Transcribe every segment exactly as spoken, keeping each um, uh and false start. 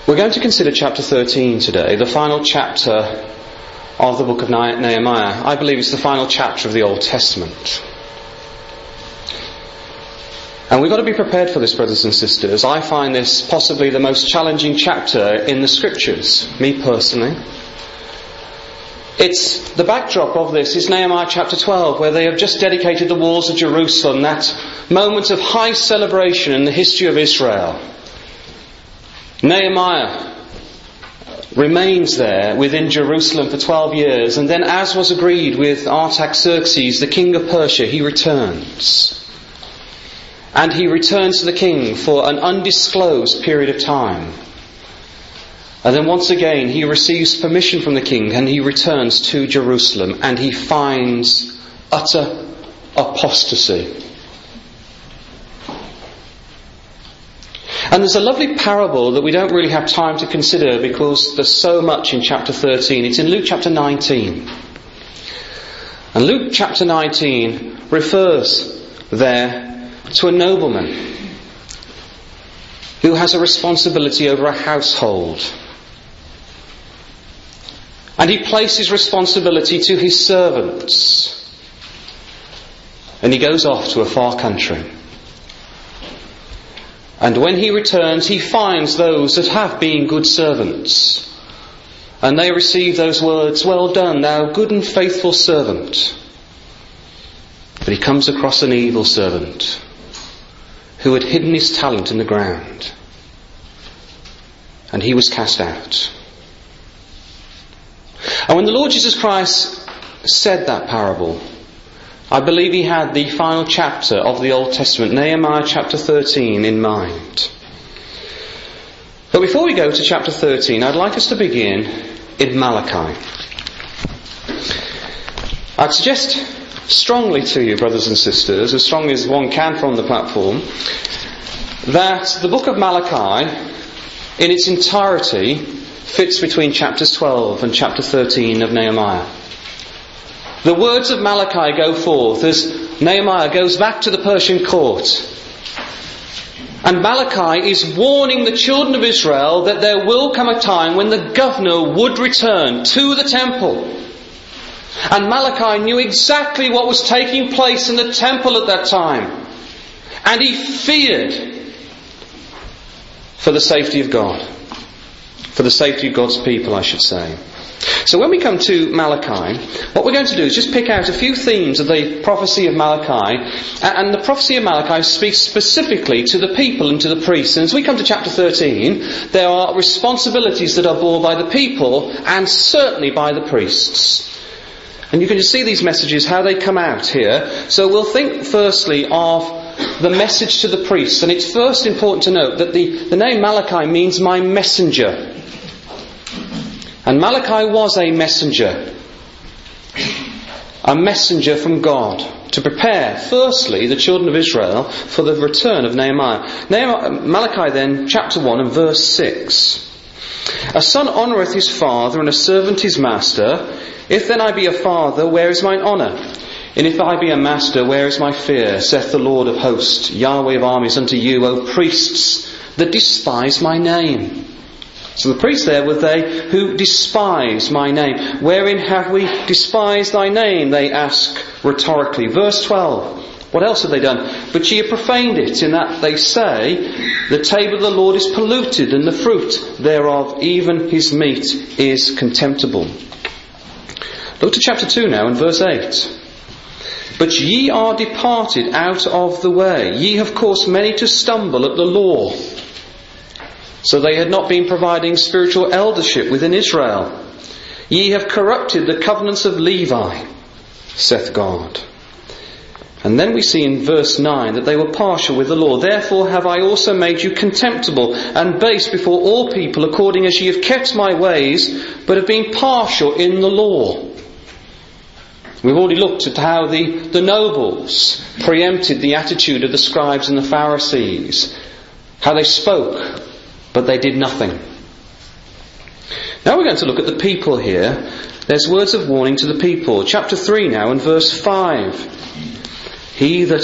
We're going to consider chapter thirteen today, the final chapter of the book of Nehemiah. I believe it's the final chapter of the Old Testament. And we've got to be prepared for this, brothers and sisters. I find this possibly the most challenging chapter in the Scriptures, me personally. It's the backdrop of this is Nehemiah chapter twelve, where they have just dedicated the walls of Jerusalem, that moment of high celebration in the history of Israel. Nehemiah remains there within Jerusalem for twelve years, and then, as was agreed with Artaxerxes, the king of Persia, he returns. And he returns to the king for an undisclosed period of time. And then once again he receives permission from the king and he returns to Jerusalem, and he finds utter apostasy. And there's a lovely parable that we don't really have time to consider because there's so much in chapter thirteen. It's in Luke chapter nineteen. And Luke chapter nineteen refers there to a nobleman who has a responsibility over a household. And he places responsibility to his servants. And he goes off to a far country. And when he returns, he finds those that have been good servants. And they receive those words, "Well done, thou good and faithful servant." But he comes across an evil servant who had hidden his talent in the ground. And he was cast out. And when the Lord Jesus Christ said that parable, I believe he had the final chapter of the Old Testament, Nehemiah chapter thirteen, in mind. But before we go to chapter thirteen, I'd like us to begin in Malachi. I'd suggest strongly to you, brothers and sisters, as strongly as one can from the platform, that the book of Malachi, in its entirety, fits between chapters twelve and chapter thirteen of Nehemiah. The words of Malachi go forth as Nehemiah goes back to the Persian court. And Malachi is warning the children of Israel that there will come a time when the governor would return to the temple. And Malachi knew exactly what was taking place in the temple at that time. And he feared for the safety of God. For the safety of God's people, I should say. So when we come to Malachi, what we're going to do is just pick out a few themes of the prophecy of Malachi. And the prophecy of Malachi speaks specifically to the people and to the priests. And as we come to chapter thirteen, there are responsibilities that are borne by the people and certainly by the priests. And you can just see these messages, how they come out here. So we'll think firstly of the message to the priests. And it's first important to note that the, the name Malachi means my messenger. And Malachi was a messenger. A messenger from God to prepare, firstly, the children of Israel for the return of Nehemiah. Nehemiah Malachi then, chapter one and verse six. A son honoureth his father, and a servant his master. If then I be a father, where is mine honour? And if I be a master, where is my fear? Saith the Lord of hosts, Yahweh of armies, unto you, O priests, that despise my name. So the priests there were they who despise my name. Wherein have we despised thy name? They ask rhetorically. Verse twelve. What else have they done? But ye have profaned it, in that they say, the table of the Lord is polluted, and the fruit thereof, even his meat, is contemptible. Look to chapter two now and verse eight. But ye are departed out of the way. Ye have caused many to stumble at the law. So they had not been providing spiritual eldership within Israel. Ye have corrupted the covenants of Levi, saith God. And then we see in verse nine that they were partial with the law. Therefore have I also made you contemptible and base before all people, according as ye have kept my ways, but have been partial in the law. We've already looked at how the, the nobles preempted the attitude of the scribes and the Pharisees. How they spoke, but they did nothing. Now we're going to look at the people here. There's words of warning to the people. Chapter three now and verse five. He that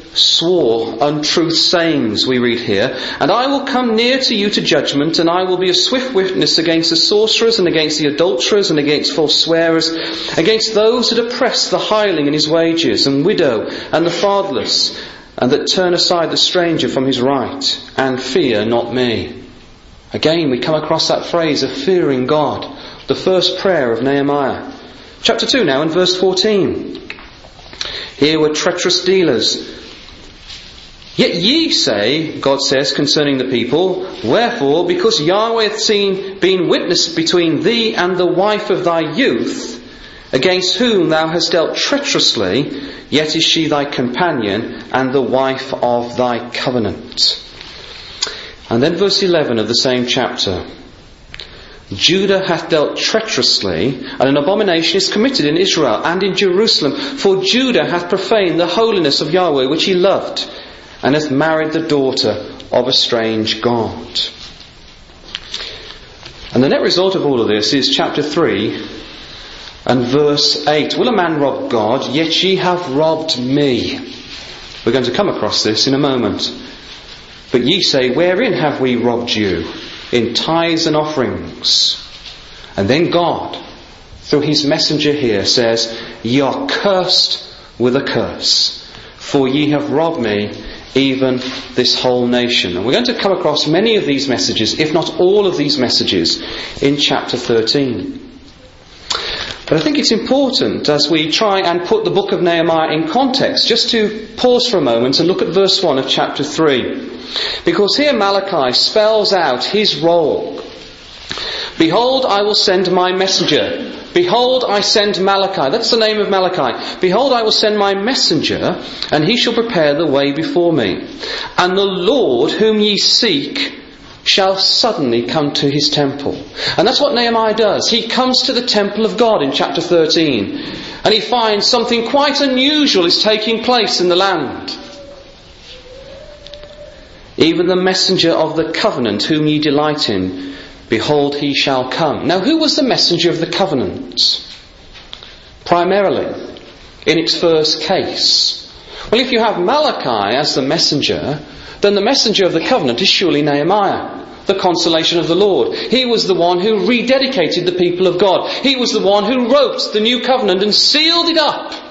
swore untruth sayings, we read here. And I will come near to you to judgment, and I will be a swift witness against the sorcerers, and against the adulterers, and against false swearers, against those that oppress the hireling in his wages, and widow, and the fatherless, and that turn aside the stranger from his right, and fear not me. Again, we come across that phrase of fearing God, the first prayer of Nehemiah. Chapter two now, in verse fourteen. Here were treacherous dealers. Yet ye say, God says concerning the people, wherefore, because Yahweh hath seen, been witness between thee and the wife of thy youth, against whom thou hast dealt treacherously, yet is she thy companion and the wife of thy covenant. And then verse eleven of the same chapter. Judah hath dealt treacherously, and an abomination is committed in Israel and in Jerusalem. For Judah hath profaned the holiness of Yahweh, which he loved, and hath married the daughter of a strange god. And the net result of all of this is chapter three and verse eight. Will a man rob God? Yet ye have robbed me. We're going to come across this in a moment. But ye say, wherein have we robbed you? In tithes and offerings. And then God, through his messenger here, says, ye are cursed with a curse, for ye have robbed me, even this whole nation. And we're going to come across many of these messages, if not all of these messages, in chapter thirteen. But I think it's important, as we try and put the book of Nehemiah in context, just to pause for a moment and look at verse one of chapter three. Because here Malachi spells out his role. Behold, I will send my messenger. Behold, I send Malachi. That's the name of Malachi. Behold, I will send my messenger, and he shall prepare the way before me. And the Lord whom ye seek shall suddenly come to his temple. And that's what Nehemiah does. He comes to the temple of God in chapter thirteen. And he finds something quite unusual is taking place in the land. Even the messenger of the covenant whom ye delight in, behold, he shall come. Now, who was the messenger of the covenant? Primarily, in its first case. Well, if you have Malachi as the messenger, then the messenger of the covenant is surely Nehemiah, the consolation of the Lord. He was the one who rededicated the people of God. He was the one who wrote the new covenant and sealed it up.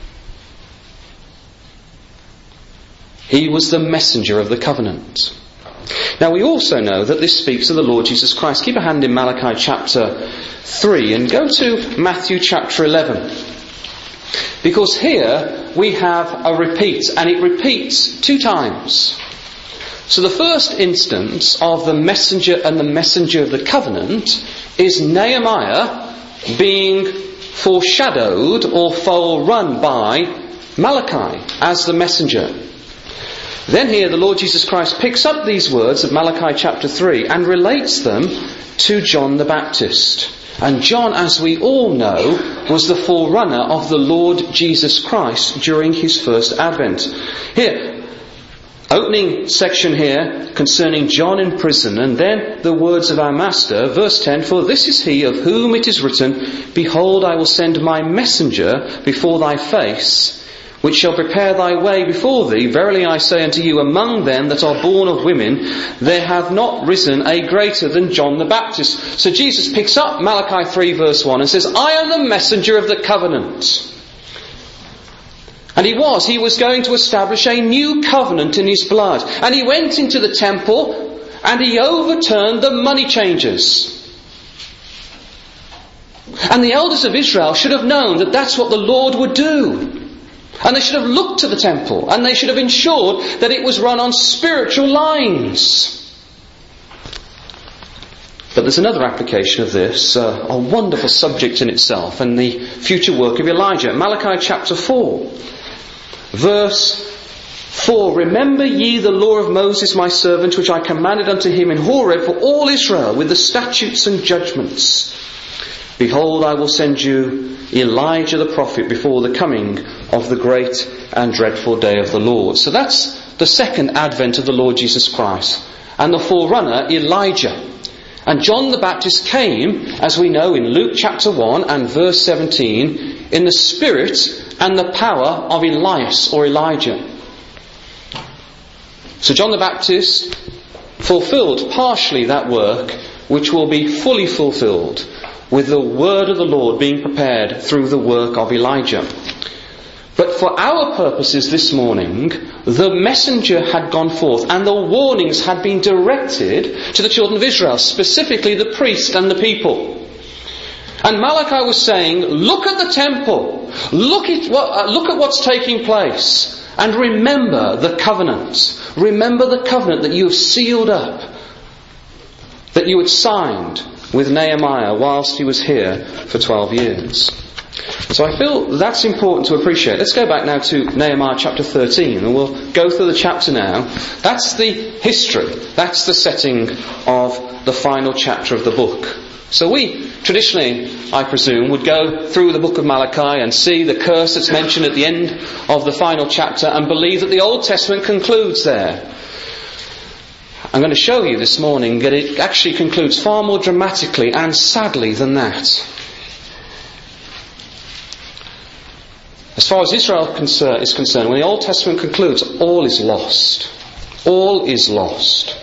He was the messenger of the covenant. Now we also know that this speaks of the Lord Jesus Christ. Keep a hand in Malachi chapter three and go to Matthew chapter eleven. Because here we have a repeat, and it repeats two times. So the first instance of the messenger and the messenger of the covenant is Nehemiah being foreshadowed or forerun by Malachi as the messenger. Then here the Lord Jesus Christ picks up these words of Malachi chapter three and relates them to John the Baptist. And John, as we all know, was the forerunner of the Lord Jesus Christ during his first advent. Here, opening section here concerning John in prison, and then the words of our Master, verse ten, for this is he of whom it is written, behold, I will send my messenger before thy face, which shall prepare thy way before thee. Verily I say unto you, among them that are born of women, there hath not risen a greater than John the Baptist. So Jesus picks up Malachi three verse one and says, I am the messenger of the covenant. And he was, he was going to establish a new covenant in his blood. And he went into the temple and he overturned the money changers. And the elders of Israel should have known that that's what the Lord would do. And they should have looked to the temple, and they should have ensured that it was run on spiritual lines. But there's another application of this, uh, a wonderful subject in itself, and the future work of Elijah. Malachi chapter four, verse four. Remember ye the law of Moses my servant, which I commanded unto him in Horeb for all Israel, with the statutes and judgments. Behold, I will send you Elijah the prophet before the coming of the great and dreadful day of the Lord. So that's the second advent of the Lord Jesus Christ. And the forerunner, Elijah. And John the Baptist came, as we know in Luke chapter one and verse seventeen, in the spirit and the power of Elias or Elijah. So John the Baptist fulfilled partially that work, which will be fully fulfilled with the word of the Lord being prepared through the work of Elijah. But for our purposes this morning, the messenger had gone forth and the warnings had been directed to the children of Israel, specifically the priest and the people. And Malachi was saying, look at the temple, look at, what, uh, look at what's taking place, and remember the covenant. Remember the covenant that you have sealed up, that you had signed with Nehemiah whilst he was here for twelve years. So I feel that's important to appreciate. Let's go back now to Nehemiah chapter thirteen, and we'll go through the chapter now. That's the history, that's the setting of the final chapter of the book. So we, traditionally, I presume, would go through the book of Malachi and see the curse that's mentioned at the end of the final chapter and believe that the Old Testament concludes there. I'm going to show you this morning that it actually concludes far more dramatically and sadly than that. As far as Israel is concerned, when the Old Testament concludes, all is lost. All is lost.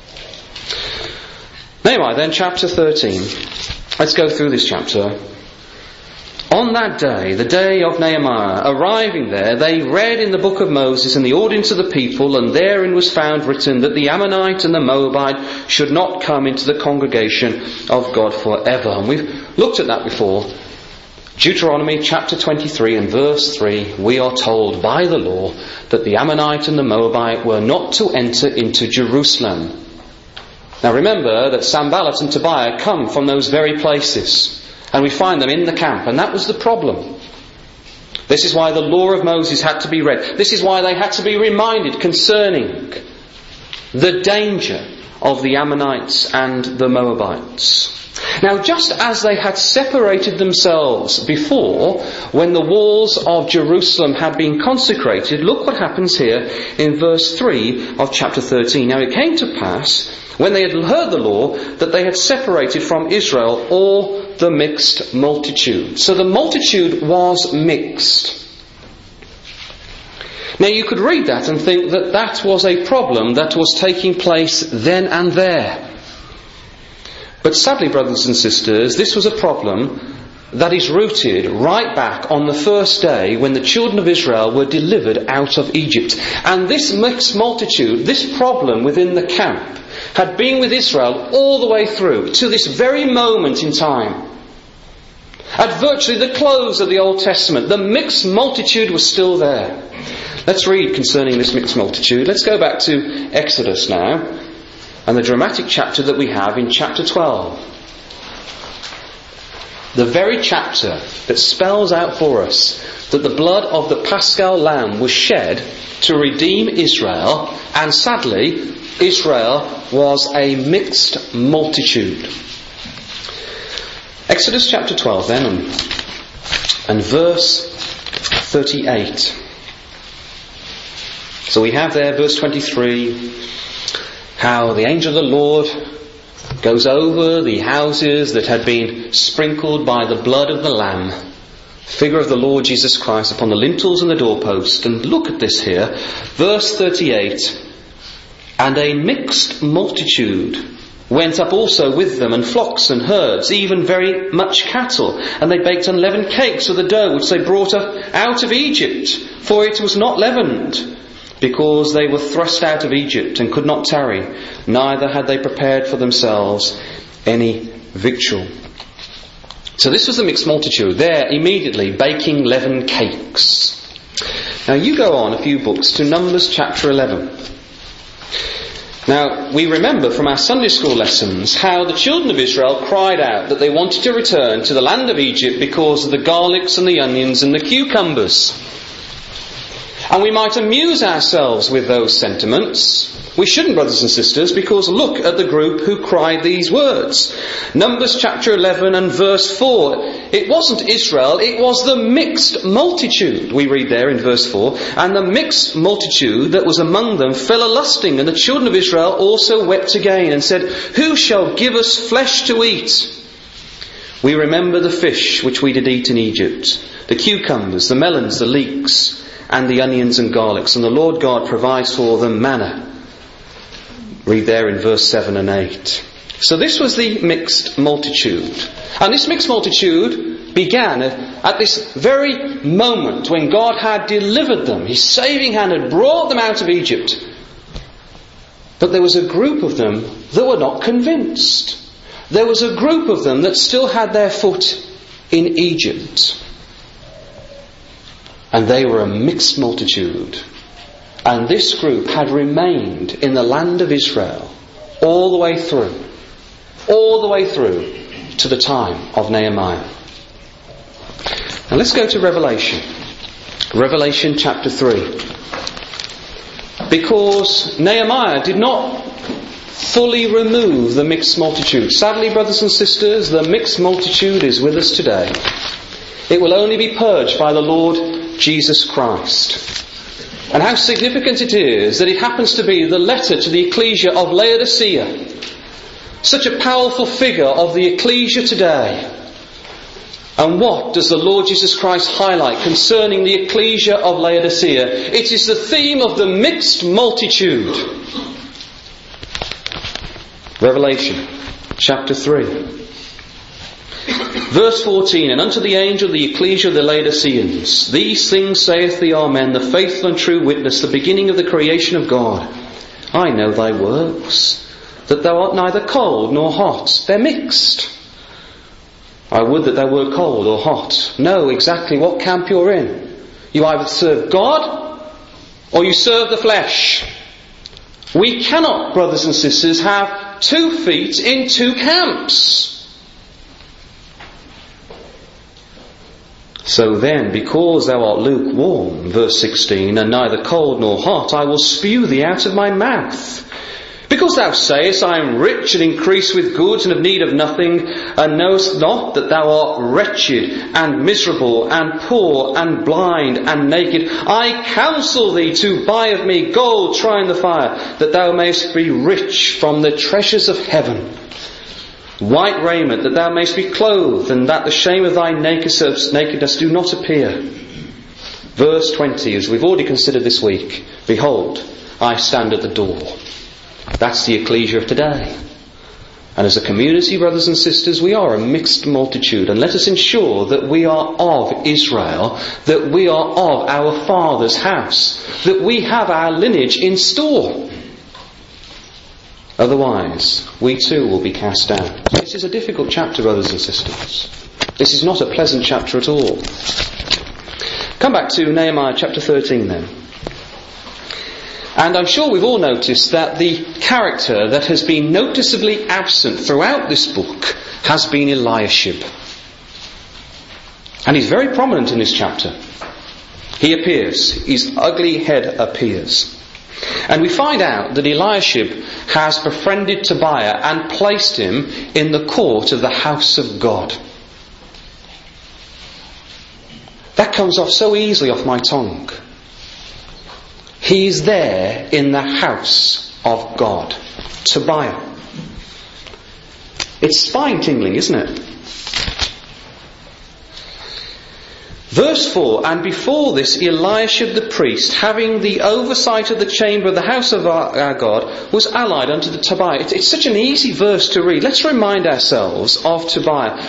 Nehemiah then, chapter thirteen. Let's go through this chapter. On that day, the day of Nehemiah, arriving there, they read in the book of Moses in the audience of the people, and therein was found written that the Ammonite and the Moabite should not come into the congregation of God forever. And we've looked at that before. Deuteronomy chapter twenty-three and verse three, we are told by the law that the Ammonite and the Moabite were not to enter into Jerusalem. Now remember that Sanballat and Tobiah come from those very places, and we find them in the camp, and that was the problem. This is why the law of Moses had to be read. This is why they had to be reminded concerning the danger of the Ammonites and the Moabites. Now, just as they had separated themselves before, when the walls of Jerusalem had been consecrated, look what happens here in verse three of chapter thirteen. Now it came to pass, when they had heard the law, that they had separated from Israel all the mixed multitude. So the multitude was mixed. Now you could read that and think that that was a problem that was taking place then and there. But sadly, brothers and sisters, this was a problem that is rooted right back on the first day when the children of Israel were delivered out of Egypt. And this mixed multitude, this problem within the camp, had been with Israel all the way through, to this very moment in time. At virtually the close of the Old Testament, the mixed multitude was still there. Let's read concerning this mixed multitude. Let's go back to Exodus now, and the dramatic chapter that we have in chapter twelve. The very chapter that spells out for us that the blood of the Paschal Lamb was shed to redeem Israel, and sadly, Israel was a mixed multitude. Exodus chapter twelve then, and, and verse thirty-eight. So we have there verse twenty-three, how the angel of the Lord goes over the houses that had been sprinkled by the blood of the Lamb, figure of the Lord Jesus Christ, upon the lintels and the doorpost. And look at this here, verse thirty-eight. And a mixed multitude went up also with them, and flocks and herds, even very much cattle. And they baked unleavened cakes of the dough which they brought up out of Egypt, for it was not leavened, because they were thrust out of Egypt and could not tarry, neither had they prepared for themselves any victual. So this was the mixed multitude, there immediately baking leavened cakes. Now you go on a few books to Numbers chapter eleven. Now, we remember from our Sunday school lessons how the children of Israel cried out that they wanted to return to the land of Egypt because of the garlics and the onions and the cucumbers. And we might amuse ourselves with those sentiments. We shouldn't, brothers and sisters, because look at the group who cried these words. Numbers chapter eleven and verse four. It wasn't Israel, it was the mixed multitude. We read there in verse four. And the mixed multitude that was among them fell a-lusting, and the children of Israel also wept again, and said, Who shall give us flesh to eat? We remember the fish which we did eat in Egypt, the cucumbers, the melons, the leeks, and the onions and garlics. And the Lord God provides for them manna Read there in verse seven and eight. So this was the mixed multitude. And this mixed multitude began at this very moment when God had delivered them. His saving hand had brought them out of Egypt. But there was a group of them that were not convinced. There was a group of them that still had their foot in Egypt. And they were a mixed multitude. And this group had remained in the land of Israel all the way through. All the way through to the time of Nehemiah. Now let's go to Revelation. Revelation chapter three. Because Nehemiah did not fully remove the mixed multitude. Sadly, brothers and sisters, the mixed multitude is with us today. It will only be purged by the Lord Jesus Christ. And how significant it is that it happens to be the letter to the ecclesia of Laodicea. Such a powerful figure of the ecclesia today. And what does the Lord Jesus Christ highlight concerning the ecclesia of Laodicea? It is the theme of the mixed multitude. Revelation chapter three. Verse fourteen, and unto the angel of the ecclesia of the Laodiceans, these things saith the Amen, the faithful and true witness, the beginning of the creation of God. I know thy works, that thou art neither cold nor hot. They're mixed. I would that thou wert cold or hot. Know exactly what camp you're in. You either serve God or you serve the flesh. We cannot, brothers and sisters, have two feet in two camps. So then, because thou art lukewarm, verse sixteen, and neither cold nor hot, I will spew thee out of my mouth. Because thou sayest, I am rich and increase with goods and have need of nothing, and knowest not that thou art wretched and miserable and poor and blind and naked, I counsel thee to buy of me gold tried in the fire, that thou mayest be rich from the treasures of heaven. White raiment, that thou mayest be clothed, and that the shame of thy nakedness do not appear. Verse twenty, as we've already considered this week, behold, I stand at the door. That's the ecclesia of today. And as a community, brothers and sisters, we are a mixed multitude. And let us ensure that we are of Israel, that we are of our Father's house, that we have our lineage in store. Otherwise, we too will be cast down. This is a difficult chapter, brothers and sisters. This is not a pleasant chapter at all. Come back to Nehemiah chapter thirteen then. And I'm sure we've all noticed that the character that has been noticeably absent throughout this book has been Eliashib. And he's very prominent in this chapter. He appears. His ugly head appears. And we find out that Eliashib has befriended Tobiah and placed him in the court of the house of God. That comes off so easily off my tongue. He's there in the house of God. Tobiah. It's spine-tingling, isn't it? Verse four, and before this Eliashib the priest, having the oversight of the chamber of the house of our, our God, was allied unto the Tobiah. It's, it's such an easy verse to read. Let's remind ourselves of Tobiah.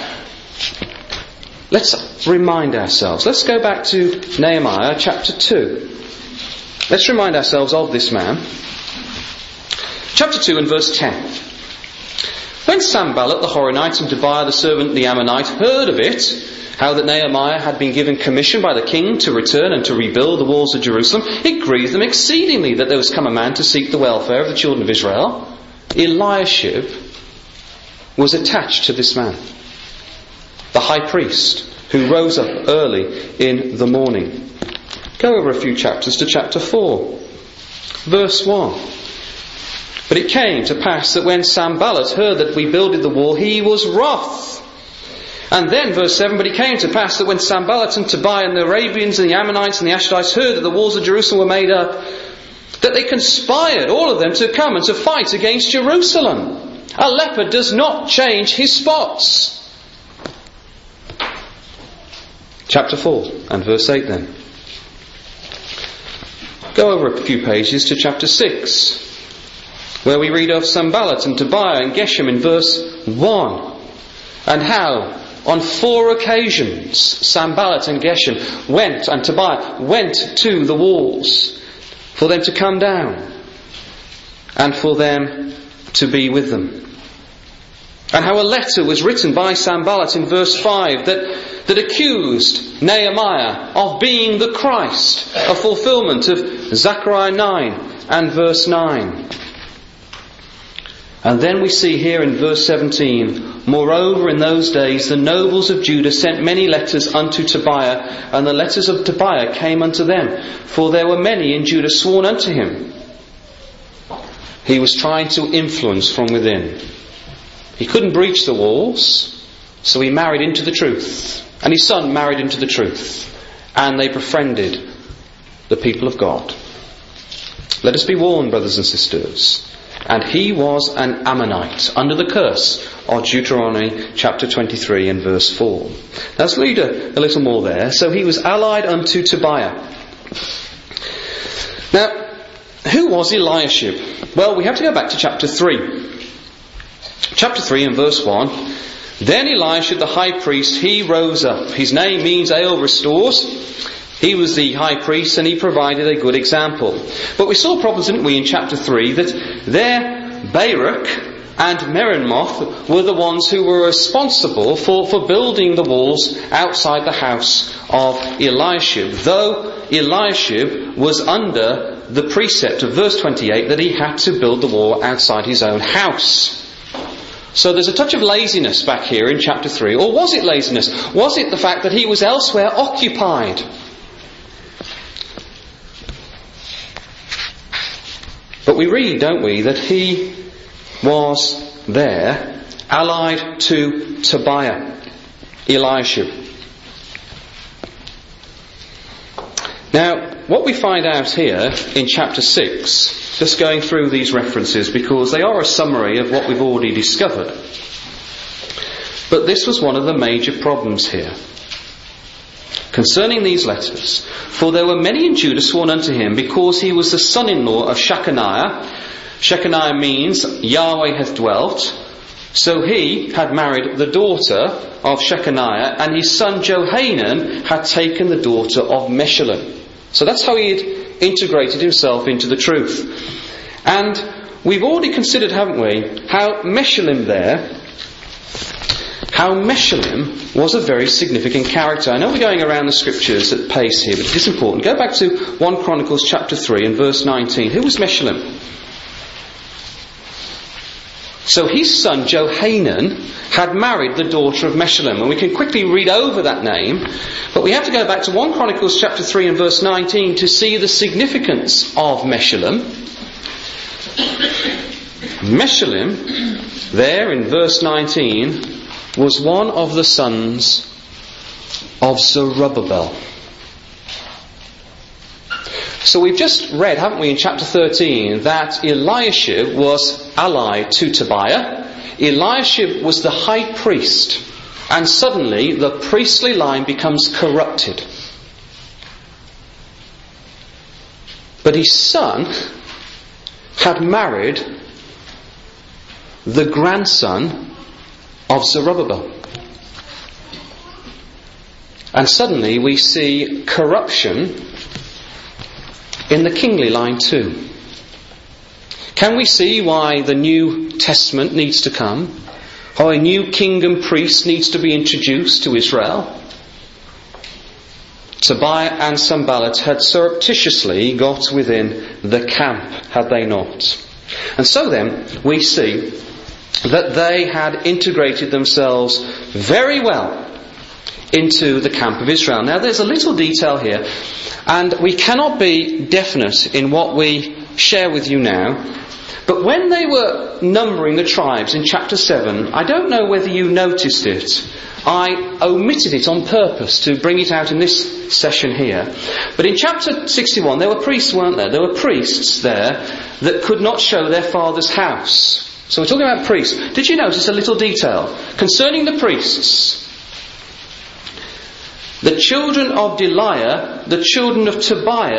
Let's remind ourselves. Let's go back to Nehemiah chapter two. Let's remind ourselves of this man. Chapter two and verse ten. When Sanballat the Horonite and Tobiah the servant the Ammonite heard of it, how that Nehemiah had been given commission by the king to return and to rebuild the walls of Jerusalem, it grieved them exceedingly that there was come a man to seek the welfare of the children of Israel. Eliashib was attached to this man, the high priest, who rose up early in the morning. Go over a few chapters to chapter four, verse one. But it came to pass that when Sanballat heard that we builded the wall, he was wroth. And then, verse seven, but it came to pass that when Sanballat and Tobiah and the Arabians and the Ammonites and the Ashdodites heard that the walls of Jerusalem were made up, that they conspired, all of them, to come and to fight against Jerusalem. A leopard does not change his spots. Chapter four and verse eight then. Go over a few pages to chapter six. where we read of Sanballat and Tobiah and Geshem in verse one, and how on four occasions Sanballat and Geshem went, and Tobiah went to the walls for them to come down and for them to be with them. And how a letter was written by Sanballat in verse five that, that accused Nehemiah of being the Christ, a fulfillment of Zechariah nine and verse nine. And then we see here in verse seventeen, moreover in those days the nobles of Judah sent many letters unto Tobiah, and the letters of Tobiah came unto them, for there were many in Judah sworn unto him. He was trying to influence from within. He couldn't breach the walls, so he married into the truth. And his son married into the truth. And they befriended the people of God. Let us be warned, brothers and sisters. And he was an Ammonite, under the curse of Deuteronomy chapter twenty-three and verse four. Now let's read a, a little more there. So he was allied unto Tobiah. Now, who was Eliashib? Well, we have to go back to chapter three. Chapter three and verse one. Then Eliashib the high priest, he rose up. His name means ale restores. He was the high priest and he provided a good example. But we saw problems, didn't we, in chapter three, that there Baruch and Meremoth were the ones who were responsible for, for building the walls outside the house of Eliashib. Though Eliashib was under the precept of verse twenty-eight that he had to build the wall outside his own house. So there's a touch of laziness back here in chapter three. Or was it laziness? Was it the fact that he was elsewhere occupied? But we read, don't we, that he was there, allied to Tobiah, Eliashib. Now, what we find out here in chapter six, just going through these references because they are a summary of what we've already discovered. But this was one of the major problems here. Concerning these letters, for there were many in Judah sworn unto him, because he was the son-in-law of Shechaniah. Shechaniah means Yahweh hath dwelt. So he had married the daughter of Shechaniah, and his son Johanan had taken the daughter of Meshullam. So that's how he had integrated himself into the truth. And we've already considered, haven't we, how Meshullam there, how Meshullam was a very significant character. I know we're going around the scriptures at pace here, but it is important. Go back to First Chronicles chapter three and verse nineteen. Who was Meshullam? So his son Johanan had married the daughter of Meshullam, and we can quickly read over that name, but we have to go back to First Chronicles chapter three and verse nineteen to see the significance of Meshullam. Meshullam, there in verse nineteen, was one of the sons of Zerubbabel. So we've just read, haven't we, in chapter thirteen, that Eliashib was allied to Tobiah. Eliashib was the high priest, and suddenly the priestly line becomes corrupted. But his son had married the grandson of Zerubbabel. And suddenly we see corruption in the kingly line too. Can we see why the New Testament needs to come? How a new king and priest needs to be introduced to Israel? Tobiah and Sanballat had surreptitiously got within the camp, had they not? And so then we see that they had integrated themselves very well into the camp of Israel. Now there's a little detail here, and we cannot be definite in what we share with you now, but when they were numbering the tribes in chapter seven, I don't know whether you noticed it. I omitted it on purpose to bring it out in this session here. But in chapter sixty-one there were priests, weren't there? There were priests there that could not show their father's house. So we're talking about priests. Did you notice a little detail? Concerning the priests, the children of Deliah, the children of Tobiah,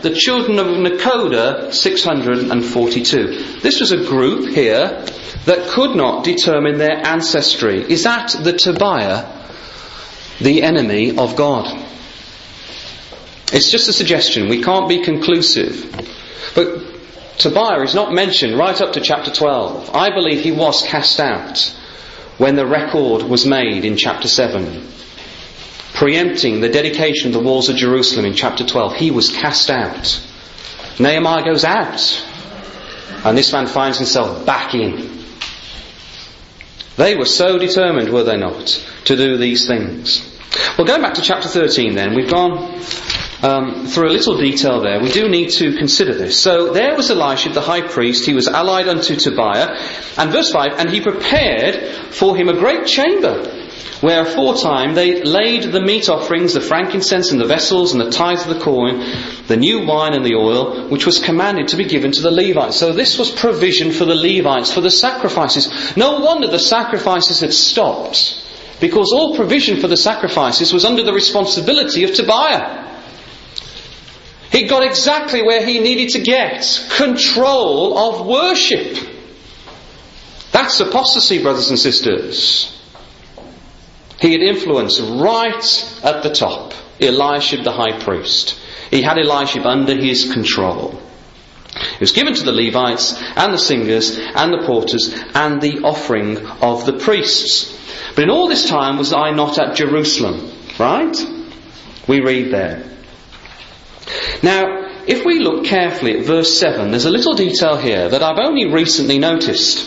the children of Nekoda, six hundred forty-two. This was a group here that could not determine their ancestry. Is that the Tobiah, the enemy of God? It's just a suggestion. We can't be conclusive. But Tobiah is not mentioned right up to chapter twelve. I believe he was cast out when the record was made in chapter seven. Preempting the dedication of the walls of Jerusalem in chapter twelve. He was cast out. Nehemiah goes out. And this man finds himself back in. They were so determined, were they not, to do these things. Well, going back to chapter thirteen then, we've gone um, through a little detail there. We do need to consider this. So there was Elisha the high priest. He was allied unto Tobiah. And verse five, and he prepared for him a great chamber, where aforetime they laid the meat offerings, the frankincense and the vessels and the tithes of the corn, the new wine and the oil, which was commanded to be given to the Levites. So this was provision for the Levites, for the sacrifices. No wonder the sacrifices had stopped, because all provision for the sacrifices was under the responsibility of Tobiah. He got exactly where he needed to get. Control of worship. That's apostasy, brothers and sisters. He had influence right at the top. Elisha the high priest. He had Elisha under his control. It was given to the Levites and the singers and the porters and the offering of the priests. But in all this time was I not at Jerusalem. Right? We read there. Now, if we look carefully at verse seven, there's a little detail here that I've only recently noticed.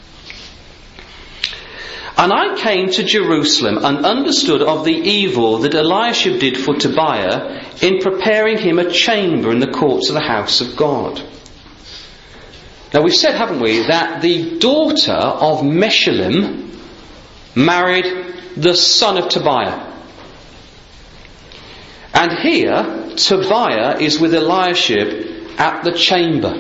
And I came to Jerusalem and understood of the evil that Elisha did for Tobiah in preparing him a chamber in the courts of the house of God. Now we've said, haven't we, that the daughter of Meshullam married the son of Tobiah. And here, Tobiah is with Elisha at the chamber.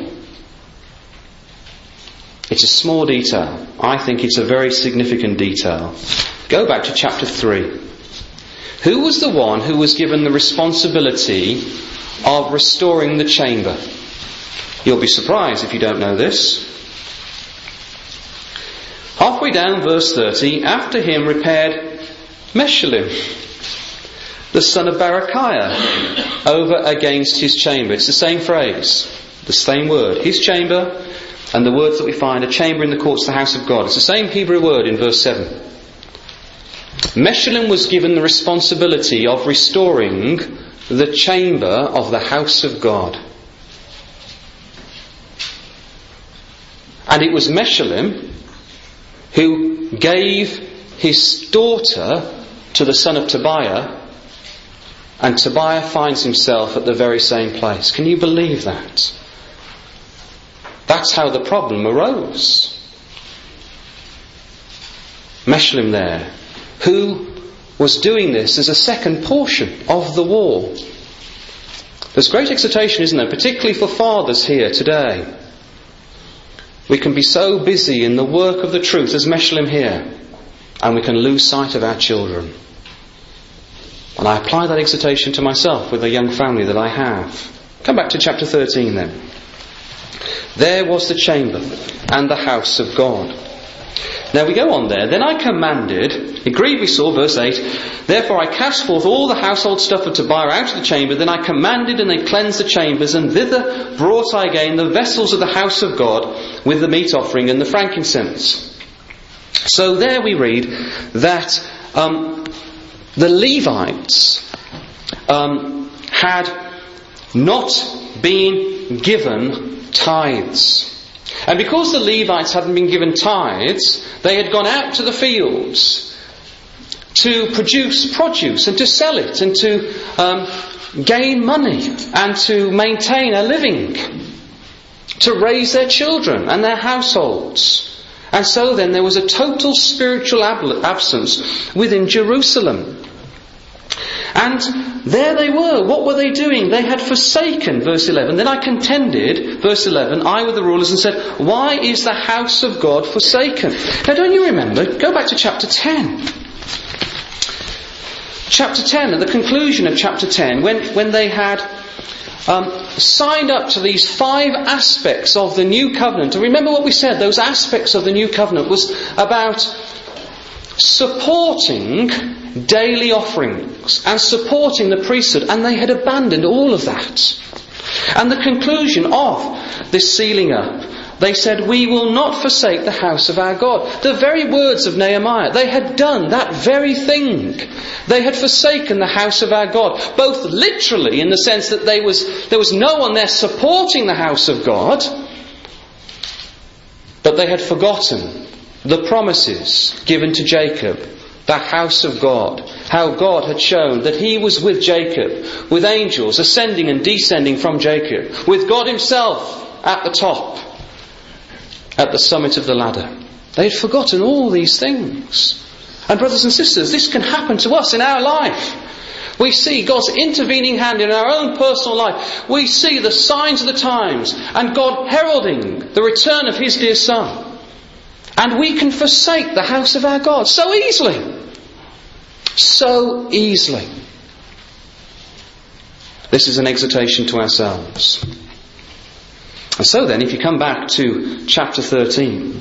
It's a small detail. I think it's a very significant detail. Go back to chapter three. Who was the one who was given the responsibility of restoring the chamber? You'll be surprised if you don't know this. Halfway down verse thirty, after him repaired Meshullam, the son of Berechiah, over against his chamber. It's the same phrase, the same word. His chamber, and the words that we find, a chamber in the courts of the house of God. It's the same Hebrew word in verse seven. Meshullam was given the responsibility of restoring the chamber of the house of God. And it was Meshullam who gave his daughter to the son of Tobiah, and Tobiah finds himself at the very same place. Can you believe that? That's how the problem arose. Meshullam there, who was doing this as a second portion of the wall. There's great exhortation, isn't there? Particularly for fathers here today. We can be so busy in the work of the truth as Meshullam here, and we can lose sight of our children. And I apply that exhortation to myself with a young family that I have. Come back to chapter thirteen then. There was the chamber and the house of God. Now we go on there. Then I commanded, agreed we saw verse eight, therefore I cast forth all the household stuff of Tobiah out of the chamber. Then I commanded, and they cleansed the chambers, and thither brought I again the vessels of the house of God with the meat offering and the frankincense. So there we read that um, the Levites um, had not been given tithes. And because the Levites hadn't been given tithes, they had gone out to the fields to produce produce and to sell it and to um, gain money and to maintain a living, to raise their children and their households. And so then there was a total spiritual ab- absence within Jerusalem. And there they were. What were they doing? They had forsaken, verse eleven. Then I contended, verse eleven, I with the rulers, and said, why is the house of God forsaken? Now don't you remember? Go back to chapter ten. Chapter ten, at the conclusion of chapter ten, when, when they had um, signed up to these five aspects of the new covenant. And remember what we said, those aspects of the new covenant was about supporting daily offerings and supporting the priesthood, and they had abandoned all of that. And the conclusion of this sealing up, they said, we will not forsake the house of our God. The very words of Nehemiah, they had done that very thing. They had forsaken the house of our God, both literally in the sense that there was, there was no one there supporting the house of God, but they had forgotten the promises given to Jacob, the house of God, how God had shown that He was with Jacob, with angels ascending and descending from Jacob, with God Himself at the top, at the summit of the ladder. They had forgotten all these things. And brothers and sisters, this can happen to us in our life. We see God's intervening hand in our own personal life. We see the signs of the times and God heralding the return of His dear Son. And we can forsake the house of our God so easily. So easily. This is an exhortation to ourselves. And so then, if you come back to chapter thirteen,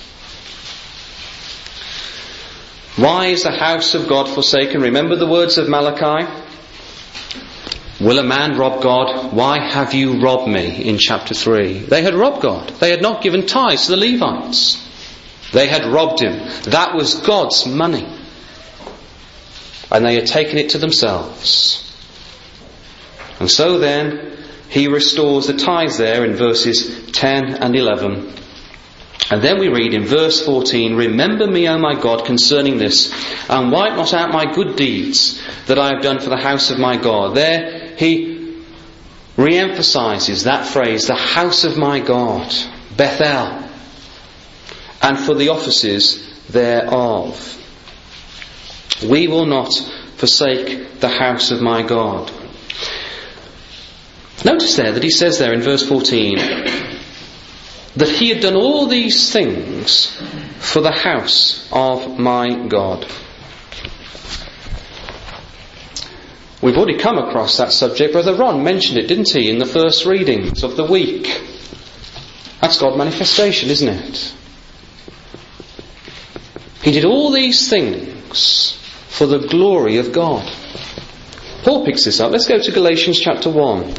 why is the house of God forsaken? Remember the words of Malachi? Will a man rob God? Why have you robbed me? In chapter three. They had robbed God. They had not given tithes to the Levites. They had robbed Him. That was God's money. And they had taken it to themselves. And so then, He restores the tithes there in verses ten and eleven. And then we read in verse fourteen, remember me, O my God, concerning this, and wipe not out my good deeds that I have done for the house of my God. There he re-emphasises that phrase, the house of my God, Bethel, and for the offices thereof. We will not forsake the house of my God. Notice there that he says there in verse fourteen that he had done all these things for the house of my God. We've already come across that subject. Brother Ron mentioned it, didn't he, in the first readings of the week. That's God's manifestation, isn't it? He did all these things for the glory of God. Paul picks this up. Let's go to Galatians chapter one.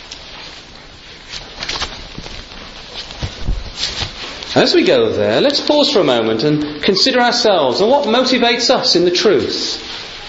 As we go there, let's pause for a moment and consider ourselves and what motivates us in the truth.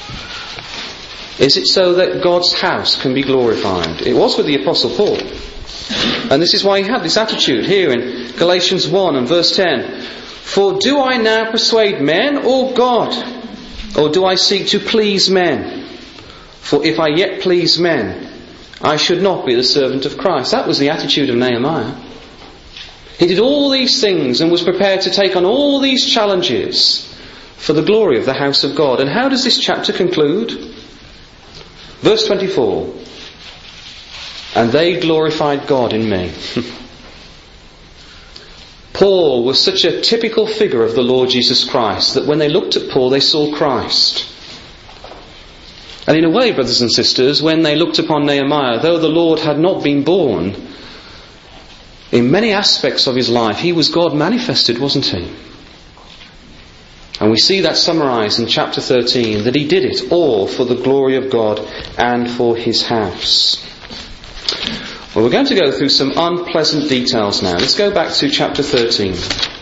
Is it so that God's house can be glorified? It was with the Apostle Paul. And this is why he had this attitude here in Galatians one and verse ten. For do I now persuade men or God? Or do I seek to please men? For if I yet please men, I should not be the servant of Christ. That was the attitude of Nehemiah. He did all these things and was prepared to take on all these challenges for the glory of the house of God. And how does this chapter conclude? Verse twenty-four. And they glorified God in me. Paul was such a typical figure of the Lord Jesus Christ that when they looked at Paul they saw Christ. And in a way, brothers and sisters, when they looked upon Nehemiah, though the Lord had not been born, in many aspects of his life, he was God manifested, wasn't he? And we see that summarised in chapter thirteen, that he did it all for the glory of God and for his house. Well, we're going to go through some unpleasant details now. Let's go back to chapter thirteen.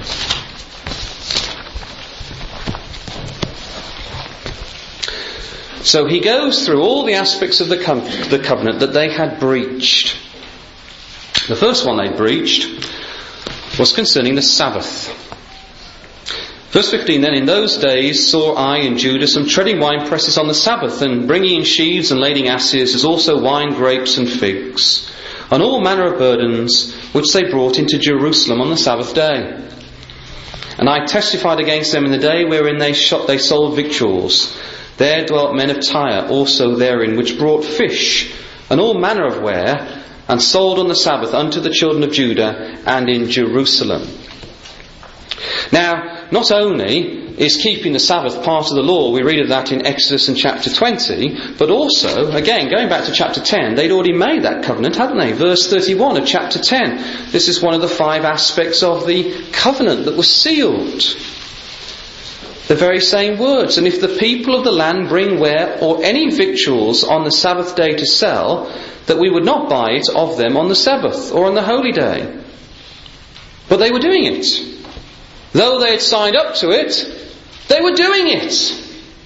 So he goes through all the aspects of the, co- the covenant that they had breached. The first one they breached was concerning the Sabbath. Verse fifteen, then in those days saw I in Judah some treading wine presses on the Sabbath, and bringing in sheaves and lading asses, as also wine, grapes and figs, and all manner of burdens, which they brought into Jerusalem on the Sabbath day. And I testified against them in the day wherein they shot, they sold victuals. There dwelt men of Tyre also therein, which brought fish, and all manner of ware, and sold on the Sabbath unto the children of Judah and in Jerusalem. Now, not only is keeping the Sabbath part of the law, we read of that in Exodus in chapter twenty, but also, again, going back to chapter ten, they'd already made that covenant, hadn't they? Verse thirty-one of chapter ten. This is one of the five aspects of the covenant that was sealed. The very same words. And if the people of the land bring ware or any victuals on the Sabbath day to sell, that we would not buy it of them on the Sabbath or on the holy day. But they were doing it. Though they had signed up to it, they were doing it.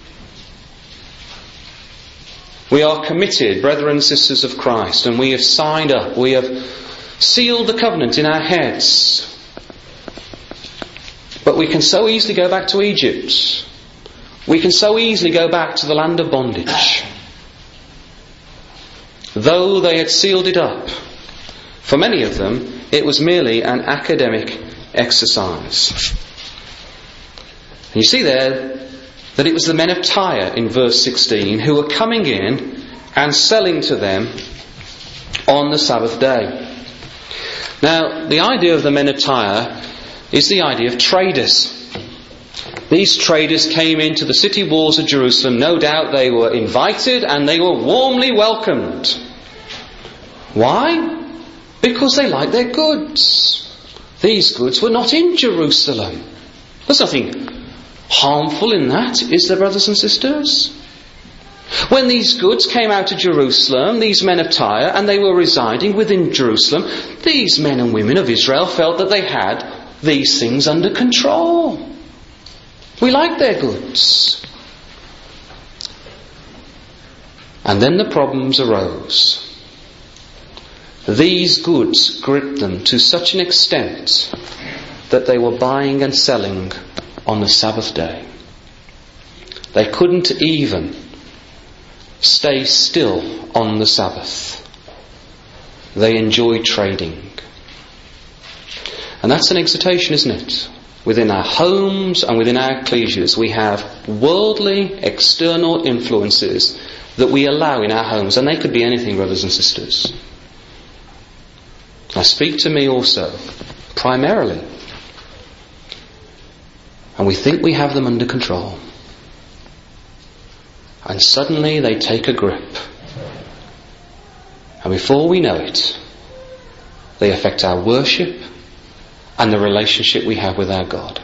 We are committed, brethren and sisters of Christ, and we have signed up. We have sealed the covenant in our heads. But we can so easily go back to Egypt. We can so easily go back to the land of bondage. Though they had sealed it up, for many of them, it was merely an academic exercise. And you see there that it was the men of Tyre in verse sixteen who were coming in and selling to them on the Sabbath day. Now, the idea of the men of Tyre is the idea of traders. These traders came into the city walls of Jerusalem. No doubt they were invited and they were warmly welcomed. Why? Because they liked their goods. These goods were not in Jerusalem. There's nothing harmful in that, is there, brothers and sisters? When these goods came out of Jerusalem, these men of Tyre, and they were residing within Jerusalem, these men and women of Israel felt that they had these things under control. We like their goods. And then the problems arose. These goods gripped them to such an extent that they were buying and selling on the Sabbath day. They couldn't even stay still on the Sabbath. They enjoyed trading. And that's an exhortation, isn't it? Within our homes and within our ecclesias, we have worldly, external influences that we allow in our homes. And they could be anything, brothers and sisters. I speak to me also, primarily. And we think we have them under control. And suddenly they take a grip. And before we know it, they affect our worship and the relationship we have with our God.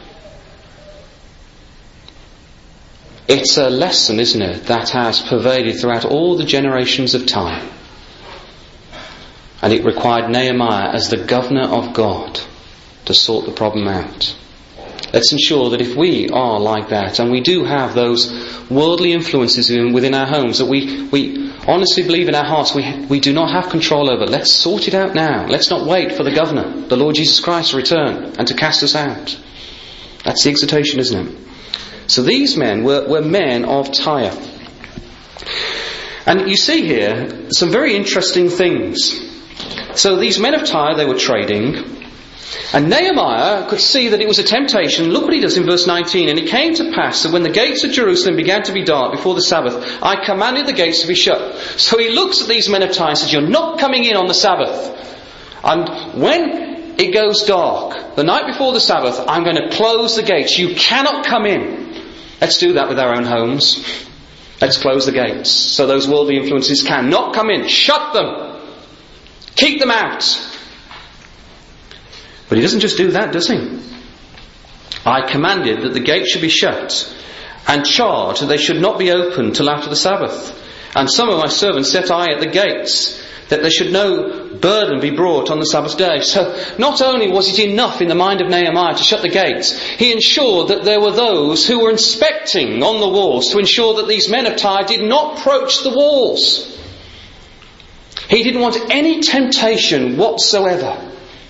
It's a lesson, isn't it, that has pervaded throughout all the generations of time. And it required Nehemiah as the governor of God to sort the problem out. Let's ensure that if we are like that, and we do have those worldly influences within our homes that we, we honestly believe in our hearts we, we do not have control over, let's sort it out now. Let's not wait for the governor, the Lord Jesus Christ, to return and to cast us out. That's the exhortation, isn't it? So these men were, were men of Tyre. And you see here some very interesting things. So these men of Tyre, they were trading. And Nehemiah could see that it was a temptation. Look what he does in verse nineteen. And it came to pass that when the gates of Jerusalem began to be dark before the Sabbath, I commanded the gates to be shut. So he looks at these men of Tyre and says, you're not coming in on the Sabbath. And when it goes dark, the night before the Sabbath, I'm going to close the gates. You cannot come in. Let's do that with our own homes. Let's close the gates so those worldly influences cannot come in. Shut them. Keep them out. But he doesn't just do that, does he? I commanded that the gate should be shut and charged that they should not be opened till after the Sabbath. And some of my servants set I at the gates that there should no burden be brought on the Sabbath day. So not only was it enough in the mind of Nehemiah to shut the gates, he ensured that there were those who were inspecting on the walls to ensure that these men of Tyre did not approach the walls. He didn't want any temptation whatsoever.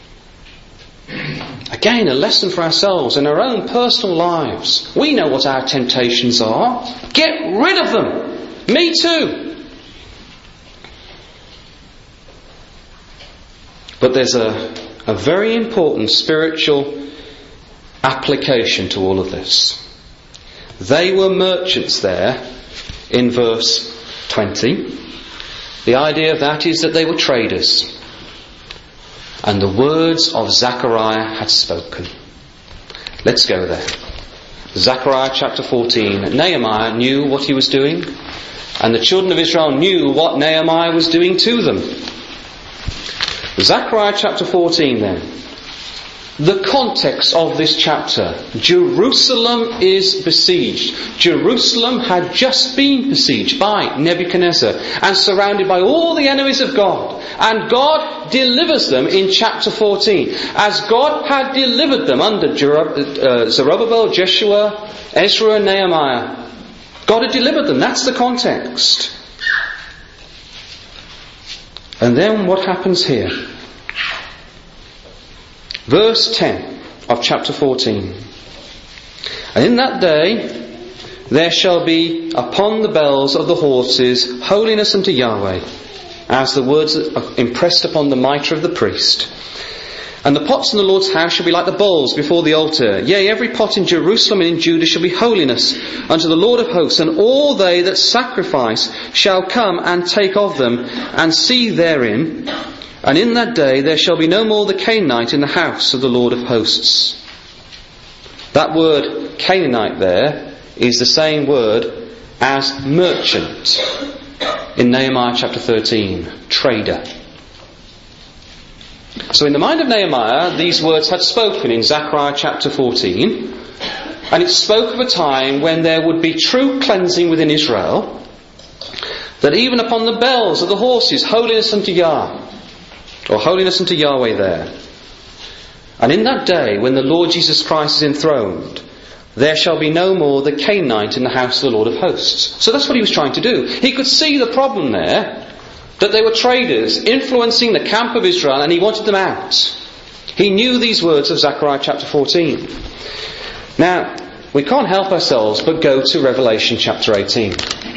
Again, a lesson for ourselves in our own personal lives. We know what our temptations are. Get rid of them. Me too. But there's a, a very important spiritual application to all of this. They were merchants there in verse twenty. The idea of that is that they were traders. And the words of Zechariah had spoken. Let's go there. Zechariah chapter fourteen. Nehemiah knew what he was doing, and the children of Israel knew what Nehemiah was doing to them. Zechariah chapter fourteen then. The context of this chapter. Jerusalem is besieged. Jerusalem had just been besieged by Nebuchadnezzar and surrounded by all the enemies of God. And God delivers them in chapter fourteen. As God had delivered them under Zerubbabel, Jeshua, Ezra and Nehemiah. God had delivered them. That's the context. And then what happens here? Verse ten of chapter fourteen. And in that day there shall be upon the bells of the horses holiness unto Yahweh, as the words impressed upon the mitre of the priest. And the pots in the Lord's house shall be like the bowls before the altar. Yea, every pot in Jerusalem and in Judah shall be holiness unto the Lord of hosts. And all they that sacrifice shall come and take of them, and see therein. And in that day there shall be no more the Canaanite in the house of the Lord of hosts. That word Canaanite there is the same word as merchant in Nehemiah chapter thirteen, trader. So in the mind of Nehemiah, these words had spoken in Zechariah chapter fourteen, and it spoke of a time when there would be true cleansing within Israel, that even upon the bells of the horses, holiness unto Yah, or holiness unto Yahweh there. And in that day, when the Lord Jesus Christ is enthroned, there shall be no more the Canaanite in the house of the Lord of hosts. So that's what he was trying to do. He could see the problem there, that they were traders influencing the camp of Israel, and he wanted them out. He knew these words of Zechariah chapter fourteen. Now, we can't help ourselves but go to Revelation chapter eighteen.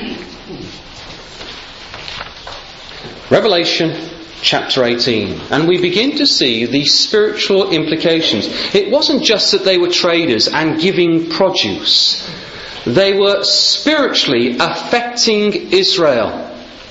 Revelation chapter eighteen, and we begin to see the spiritual implications. It wasn't just that they were traders and giving produce. They were spiritually affecting Israel.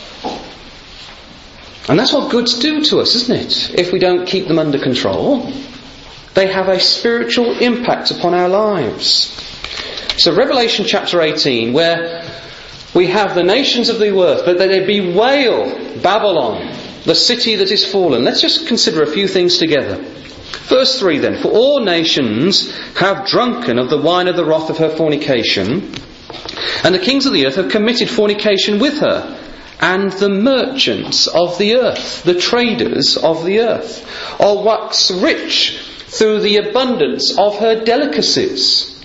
And that's what goods do to us, isn't it? If we don't keep them under control, they have a spiritual impact upon our lives. So Revelation chapter eighteen, where we have the nations of the earth, but they bewail Babylon, the city that is fallen. Let's just consider a few things together. Verse three then. For all nations have drunken of the wine of the wrath of her fornication, and the kings of the earth have committed fornication with her, and the merchants of the earth, the traders of the earth, are waxed rich through the abundance of her delicacies.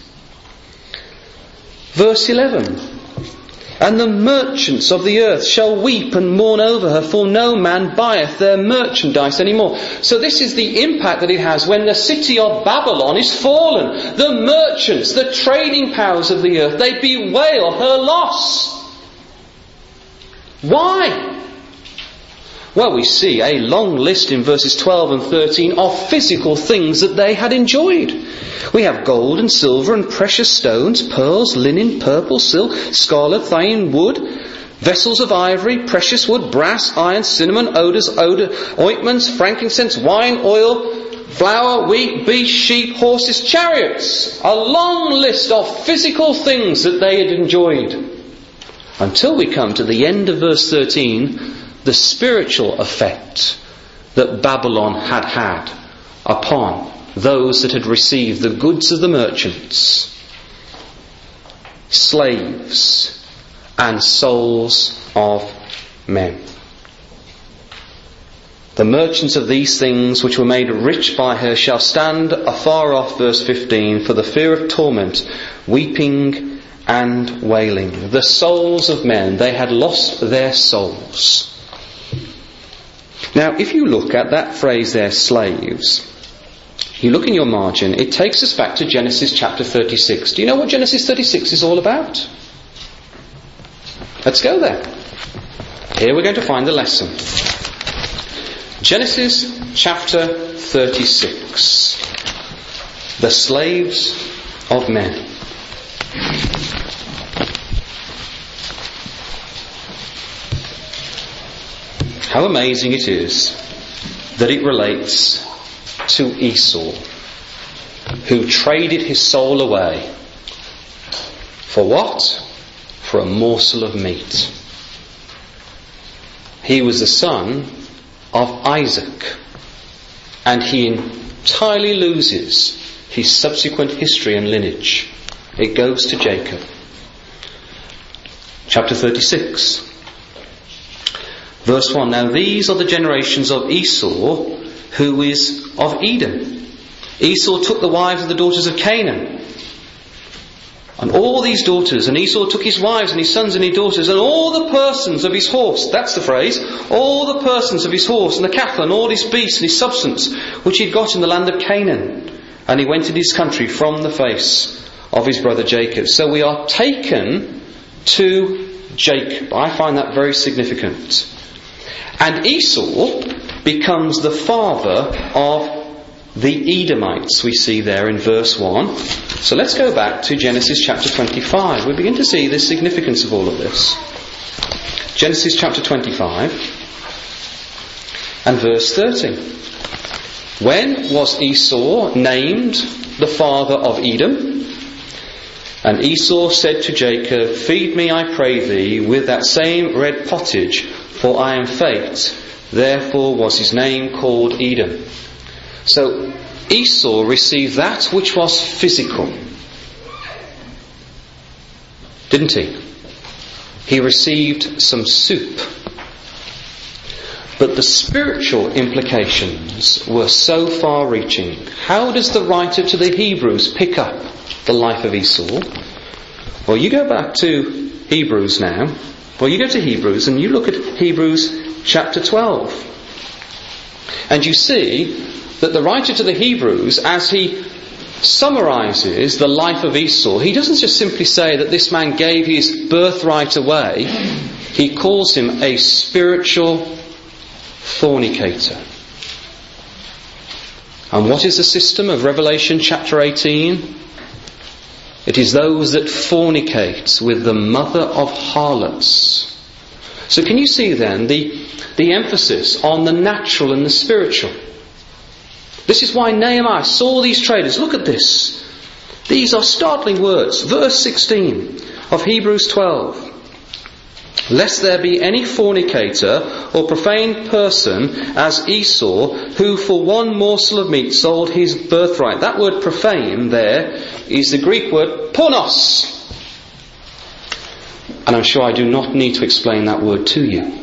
Verse eleven. And the merchants of the earth shall weep and mourn over her, for no man buyeth their merchandise anymore. So this is the impact that it has when the city of Babylon is fallen. The merchants, the trading powers of the earth, they bewail her loss. Why? Well, we see a long list in verses twelve and thirteen of physical things that they had enjoyed. We have gold and silver and precious stones, pearls, linen, purple, silk, scarlet, thyine, wood, vessels of ivory, precious wood, brass, iron, cinnamon, odours, odor, ointments, frankincense, wine, oil, flour, wheat, beasts, sheep, horses, chariots. A long list of physical things that they had enjoyed. Until we come to the end of verse thirteen, the spiritual effect that Babylon had had upon those that had received the goods of the merchants, slaves, and souls of men. The merchants of these things which were made rich by her shall stand afar off, verse fifteen, for the fear of torment, weeping and wailing. The souls of men, they had lost their souls. Now, if you look at that phrase there, slaves, you look in your margin, it takes us back to Genesis chapter thirty-six. Do you know what Genesis thirty-six is all about? Let's go there. Here we're going to find the lesson. Genesis chapter thirty-six. The slaves of men. How amazing it is that it relates to Esau, who traded his soul away For what? For a morsel of meat. He was the son of Isaac, and he entirely loses his subsequent history and lineage. It goes to Jacob. Chapter thirty-six. Verse one. Now these are the generations of Esau, who is of Edom. Esau took the wives of the daughters of Canaan. And all these daughters, and Esau took his wives and his sons and his daughters, and all the persons of his horse, that's the phrase, all the persons of his horse, and the cattle, and all his beasts, and his substance, which he had got in the land of Canaan. And he went into his country from the face of his brother Jacob. So we are taken to Jacob. I find that very significant. And Esau becomes the father of the Edomites, we see there in verse one. So let's go back to Genesis chapter twenty-five. We begin to see the significance of all of this. Genesis chapter twenty-five and verse thirty. When was Esau named the father of Edom? And Esau said to Jacob, Feed me, I pray thee, with that same red pottage, for I am faint. Therefore was his name called Edom. So Esau received that which was physical, didn't he? He received some soup. But the spiritual implications were so far-reaching. How does the writer to the Hebrews pick up the life of Esau? Well, you go back to Hebrews now. Well, you go to Hebrews and you look at Hebrews chapter twelve. And you see that the writer to the Hebrews, as he summarises the life of Esau, he doesn't just simply say that this man gave his birthright away. He calls him a spiritual fornicator. And what is the system of Revelation chapter eighteen? It is those that fornicate with the mother of harlots. So can you see then the, the emphasis on the natural and the spiritual? This is why Nehemiah saw these traders. Look at this. These are startling words. Verse sixteen of Hebrews twelve. Lest there be any fornicator or profane person as Esau, who for one morsel of meat sold his birthright. That word profane there is the Greek word pornos. And I'm sure I do not need to explain that word to you.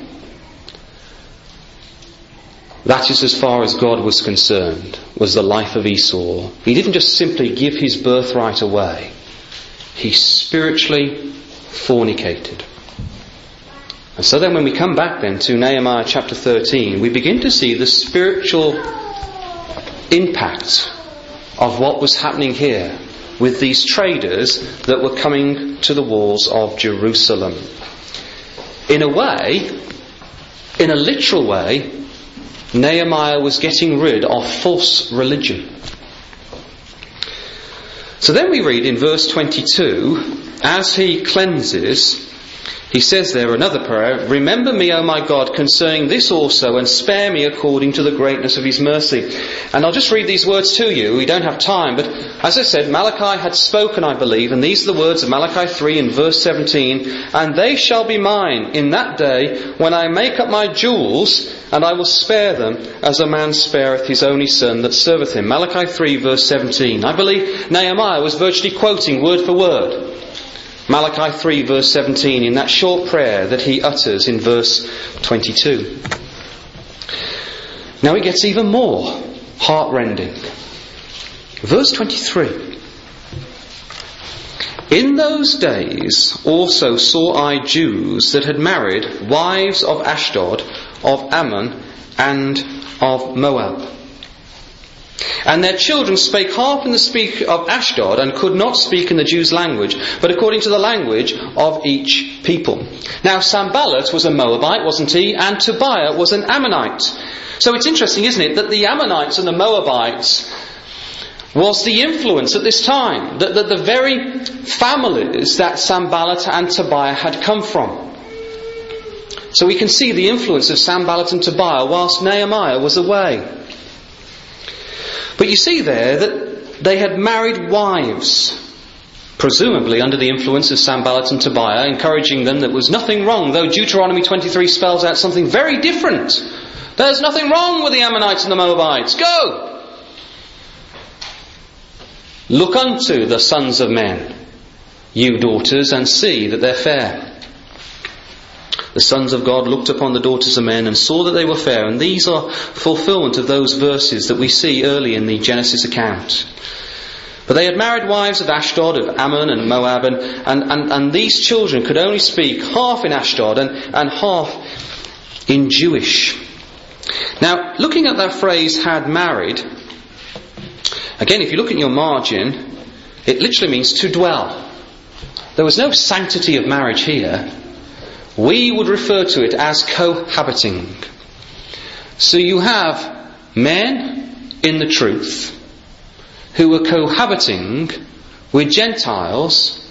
That is as far as God was concerned, was the life of Esau. He didn't just simply give his birthright away. He spiritually fornicated. And so then when we come back then to Nehemiah chapter thirteen, we begin to see the spiritual impact of what was happening here with these traders that were coming to the walls of Jerusalem. In a way, in a literal way, Nehemiah was getting rid of false religion. So then we read in verse twenty-two, as he cleanses, he says there another prayer, Remember me, O my God, concerning this also, and spare me according to the greatness of his mercy. And I'll just read these words to you. We don't have time, but as I said, Malachi had spoken, I believe, and these are the words of Malachi three in verse seventeen, And they shall be mine in that day when I make up my jewels, and I will spare them as a man spareth his only son that serveth him. Malachi three verse seventeen. I believe Nehemiah was virtually quoting word for word Malachi three verse seventeen in that short prayer that he utters in verse twenty-two. Now it gets even more heartrending. Verse twenty-three. In those days also saw I Jews that had married wives of Ashdod, of Ammon, and of Moab. And their children spake half in the speak of Ashdod, and could not speak in the Jews' language, but according to the language of each people. Now Sanballat was a Moabite, wasn't he? And Tobiah was an Ammonite. So it's interesting, isn't it, that the Ammonites and the Moabites was the influence at this time. That the, the very families that Sanballat and Tobiah had come from. So we can see the influence of Sanballat and Tobiah whilst Nehemiah was away. But you see there that they had married wives, presumably under the influence of Sanballat and Tobiah, encouraging them that there was nothing wrong, though Deuteronomy twenty-three spells out something very different. There's nothing wrong with the Ammonites and the Moabites. Go! Look unto the sons of men, you daughters, and see that they're fair. The sons of God looked upon the daughters of men and saw that they were fair. And these are fulfillment of those verses that we see early in the Genesis account. But they had married wives of Ashdod, of Ammon and Moab, and, and, and, and these children could only speak half in Ashdod and, and half in Jewish. Now, looking at that phrase, had married, again, if you look at your margin, it literally means to dwell. There was no sanctity of marriage here. We would refer to it as cohabiting. So you have men in the truth who were cohabiting with Gentiles,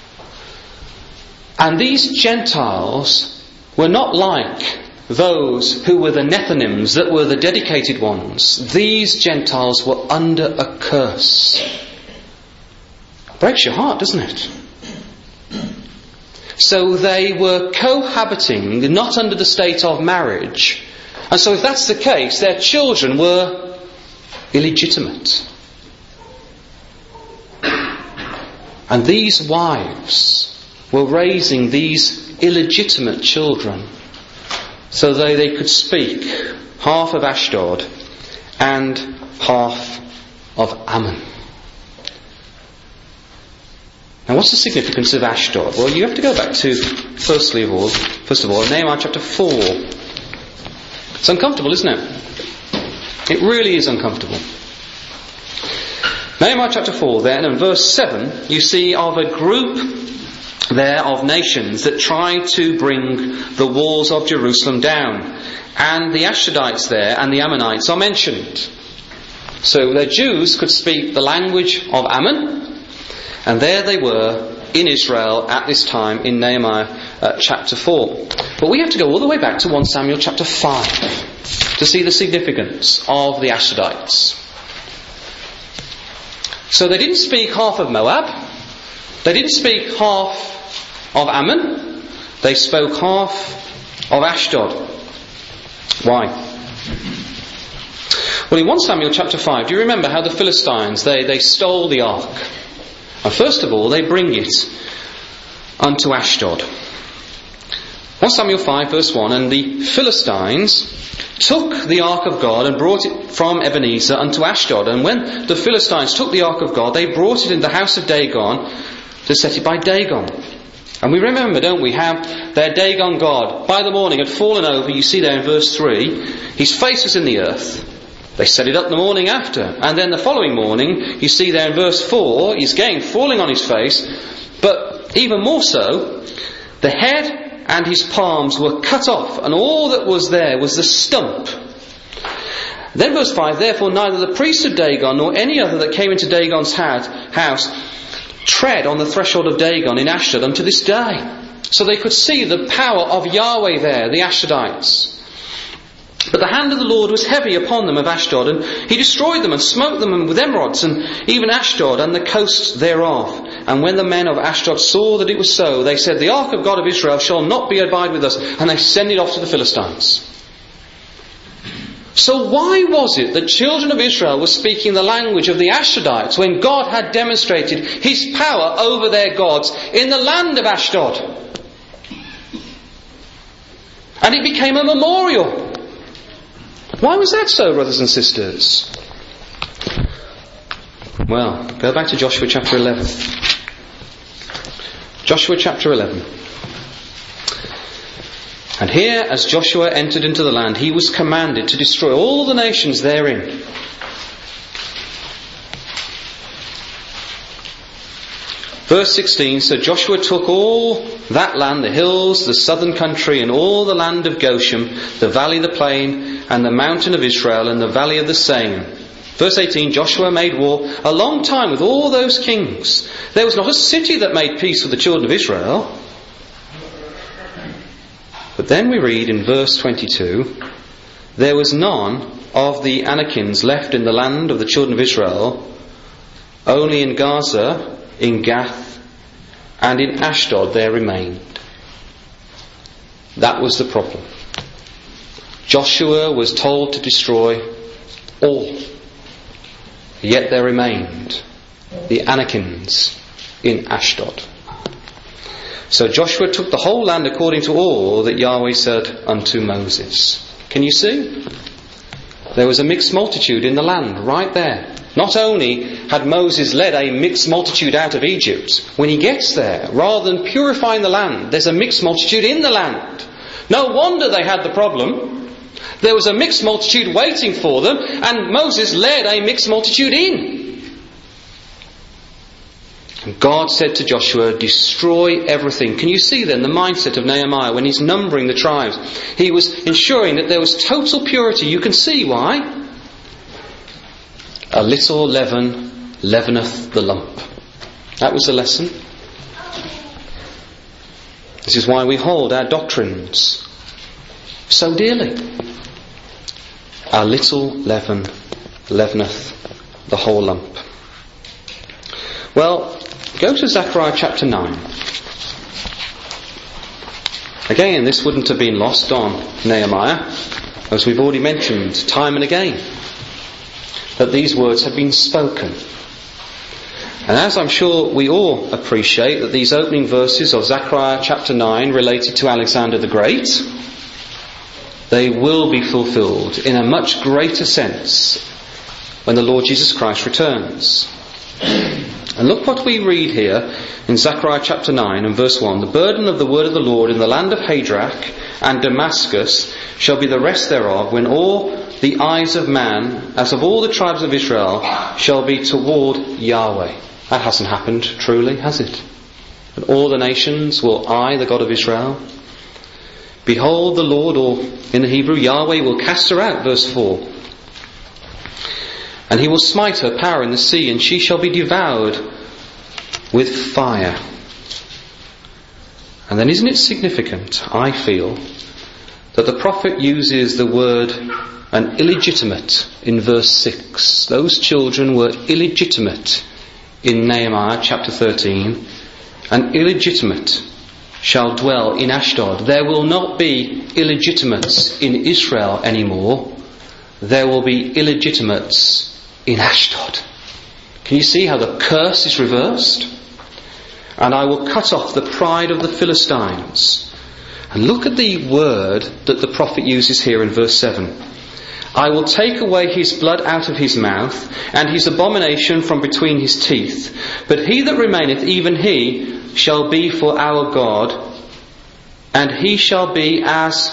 and these Gentiles were not like those who were the Nethinims, that were the dedicated ones. These Gentiles were under a curse. Breaks your heart, doesn't it? So they were cohabiting, not under the state of marriage. And so if that's the case, their children were illegitimate. And these wives were raising these illegitimate children so that they could speak half of Ashdod and half of Ammon. Now, what's the significance of Ashdod? Well, you have to go back to, firstly of all, first of all, Nehemiah chapter four. It's uncomfortable, isn't it? It really is uncomfortable. Nehemiah chapter four, then, and verse seven, you see of a group there of nations that tried to bring the walls of Jerusalem down. And the Ashdodites there and the Ammonites are mentioned. So the Jews could speak the language of Ammon, and there they were in Israel at this time in Nehemiah uh, chapter four. But we have to go all the way back to First Samuel chapter five to see the significance of the Ashdodites. So they didn't speak half of Moab. They didn't speak half of Ammon. They spoke half of Ashdod. Why? Well, in First Samuel chapter five, do you remember how the Philistines, they, they stole the ark? And first of all, they bring it unto Ashdod. First Samuel five verse one, and the Philistines took the ark of God and brought it from Ebenezer unto Ashdod. And when the Philistines took the ark of God, they brought it into the house of Dagon to set it by Dagon. And we remember, don't we, how their Dagon god by the morning had fallen over. You see there in verse three, his face was in the earth. They set it up the morning after. And then the following morning, you see there in verse four, he's again falling on his face. But even more so, the head and his palms were cut off, and all that was there was the stump. Then verse five, therefore neither the priest of Dagon nor any other that came into Dagon's house tread on the threshold of Dagon in Ashdod unto this day. So they could see the power of Yahweh there, the Ashdodites. But the hand of the Lord was heavy upon them of Ashdod, and he destroyed them and smote them with emerods, and even Ashdod and the coasts thereof. And when the men of Ashdod saw that it was so, they said, the ark of God of Israel shall not be abide with us. And they sent it off to the Philistines. So why was it that children of Israel were speaking the language of the Ashdodites when God had demonstrated his power over their gods in the land of Ashdod? And it became a memorial. Why was that so, brothers and sisters? Well, go back to Joshua chapter eleven. Joshua chapter eleven. And here, as Joshua entered into the land, he was commanded to destroy all the nations therein. Verse sixteen, so Joshua took all that land, the hills, the southern country, and all the land of Goshen, the valley, the plain, and the mountain of Israel, and the valley of the Seine. Verse eighteen, Joshua made war a long time with all those kings. There was not a city that made peace with the children of Israel. But then we read in verse twenty-two, there was none of the Anakims left in the land of the children of Israel, only in Gaza, in Gath, and in Ashdod there remained. That was the problem. Joshua was told to destroy all. Yet there remained the Anakims in Ashdod. So Joshua took the whole land according to all that Yahweh said unto Moses. Can you see? There was a mixed multitude in the land, right there. Not only had Moses led a mixed multitude out of Egypt, when he gets there, rather than purifying the land, there's a mixed multitude in the land. No wonder they had the problem. There was a mixed multitude waiting for them, and Moses led a mixed multitude in. And God said to Joshua, destroy everything. Can you see then the mindset of Nehemiah when he's numbering the tribes? He was ensuring that there was total purity. You can see why. A little leaven leaveneth the lump. That was the lesson. This is why we hold our doctrines so dearly. A little leaven leaveneth the whole lump. Well, go to Zechariah chapter nine. Again, this wouldn't have been lost on Nehemiah, as we've already mentioned time and again, that these words have been spoken. And as I'm sure we all appreciate, that these opening verses of Zechariah chapter nine related to Alexander the Great, they will be fulfilled in a much greater sense when the Lord Jesus Christ returns. And look what we read here in Zechariah chapter nine and verse one. The burden of the word of the Lord in the land of Hadrach and Damascus shall be the rest thereof, when all the eyes of man, as of all the tribes of Israel, shall be toward Yahweh. That hasn't happened truly, has it? And all the nations will eye the God of Israel. Behold the Lord, or in the Hebrew, Yahweh will cast her out, verse four. And he will smite her power in the sea, and she shall be devoured with fire. And then isn't it significant, I feel, that the prophet uses the word an illegitimate in verse six. Those children were illegitimate in Nehemiah chapter thirteen. An illegitimate shall dwell in Ashdod. There will not be illegitimates in Israel anymore. There will be illegitimates in Ashdod. Can you see how the curse is reversed? And I will cut off the pride of the Philistines. And look at the word that the prophet uses here in verse seven. I will take away his blood out of his mouth, and his abomination from between his teeth. But he that remaineth, even he, shall be for our God, and he shall be as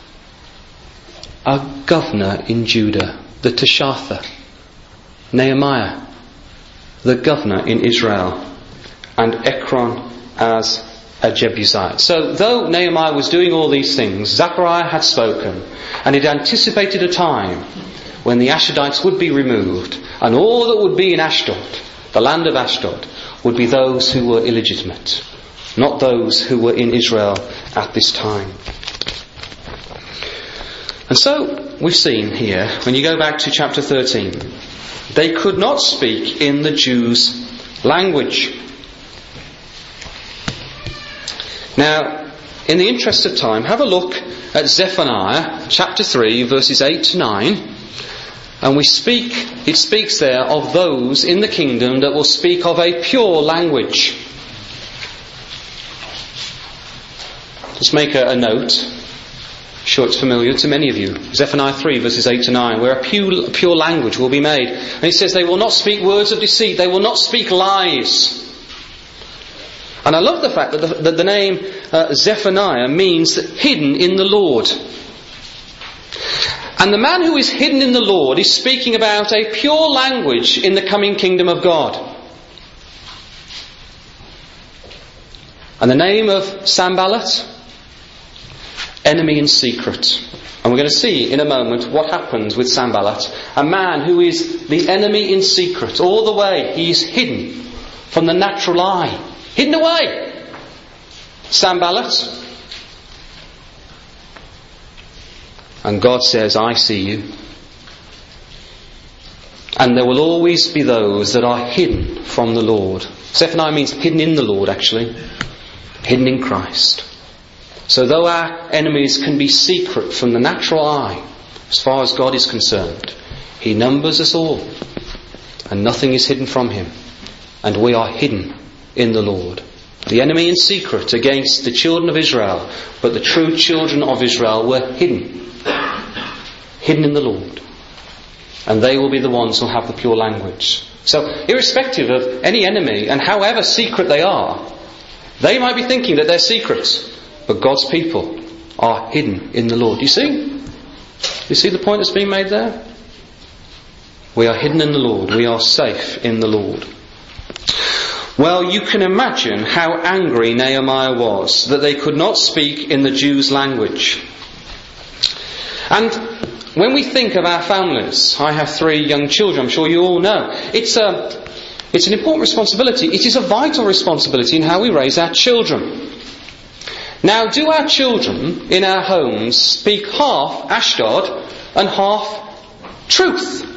a governor in Judah, the Teshatha. Nehemiah, the governor in Israel, and Ekron as a Jebusite. So though Nehemiah was doing all these things, Zechariah had spoken, and it anticipated a time when the Ashdodites would be removed, and all that would be in Ashdod, the land of Ashdod, would be those who were illegitimate, not those who were in Israel at this time. And so we've seen here, when you go back to chapter thirteen, they could not speak in the Jews' language. Now, in the interest of time, have a look at Zephaniah chapter three, verses eight to nine. And we speak, it speaks there of those in the kingdom that will speak of a pure language. Just make a, a note. I'm sure it's familiar to many of you. Zephaniah three, verses eight to nine, where a pure, pure language will be made. And it says they will not speak words of deceit. They will not speak lies. And I love the fact that the, that the name uh, Zephaniah means hidden in the Lord. And the man who is hidden in the Lord is speaking about a pure language in the coming kingdom of God. And the name of Sanballat, enemy in secret. And we're going to see in a moment what happens with Sanballat, a man who is the enemy in secret. All the way he's hidden from the natural eye. Hidden away. Sanballat. And God says, I see you. And there will always be those that are hidden from the Lord. Zephaniah means hidden in the Lord, actually. Hidden in Christ. So though our enemies can be secret from the natural eye, as far as God is concerned, He numbers us all. And nothing is hidden from Him. And we are hidden in the Lord. The enemy in secret against the children of Israel, but the true children of Israel were hidden. Hidden in the Lord. And they will be the ones who have the pure language. So, irrespective of any enemy, and however secret they are, they might be thinking that they're secrets, but God's people are hidden in the Lord. You see? You see the point that's being made there? We are hidden in the Lord. We are safe in the Lord. Well, you can imagine how angry Nehemiah was that they could not speak in the Jews' language. And when we think of our families, I have three young children, I'm sure you all know, it's a, it's an important responsibility. It is a vital responsibility in how we raise our children. Now, do our children in our homes speak half Ashdod and half truth?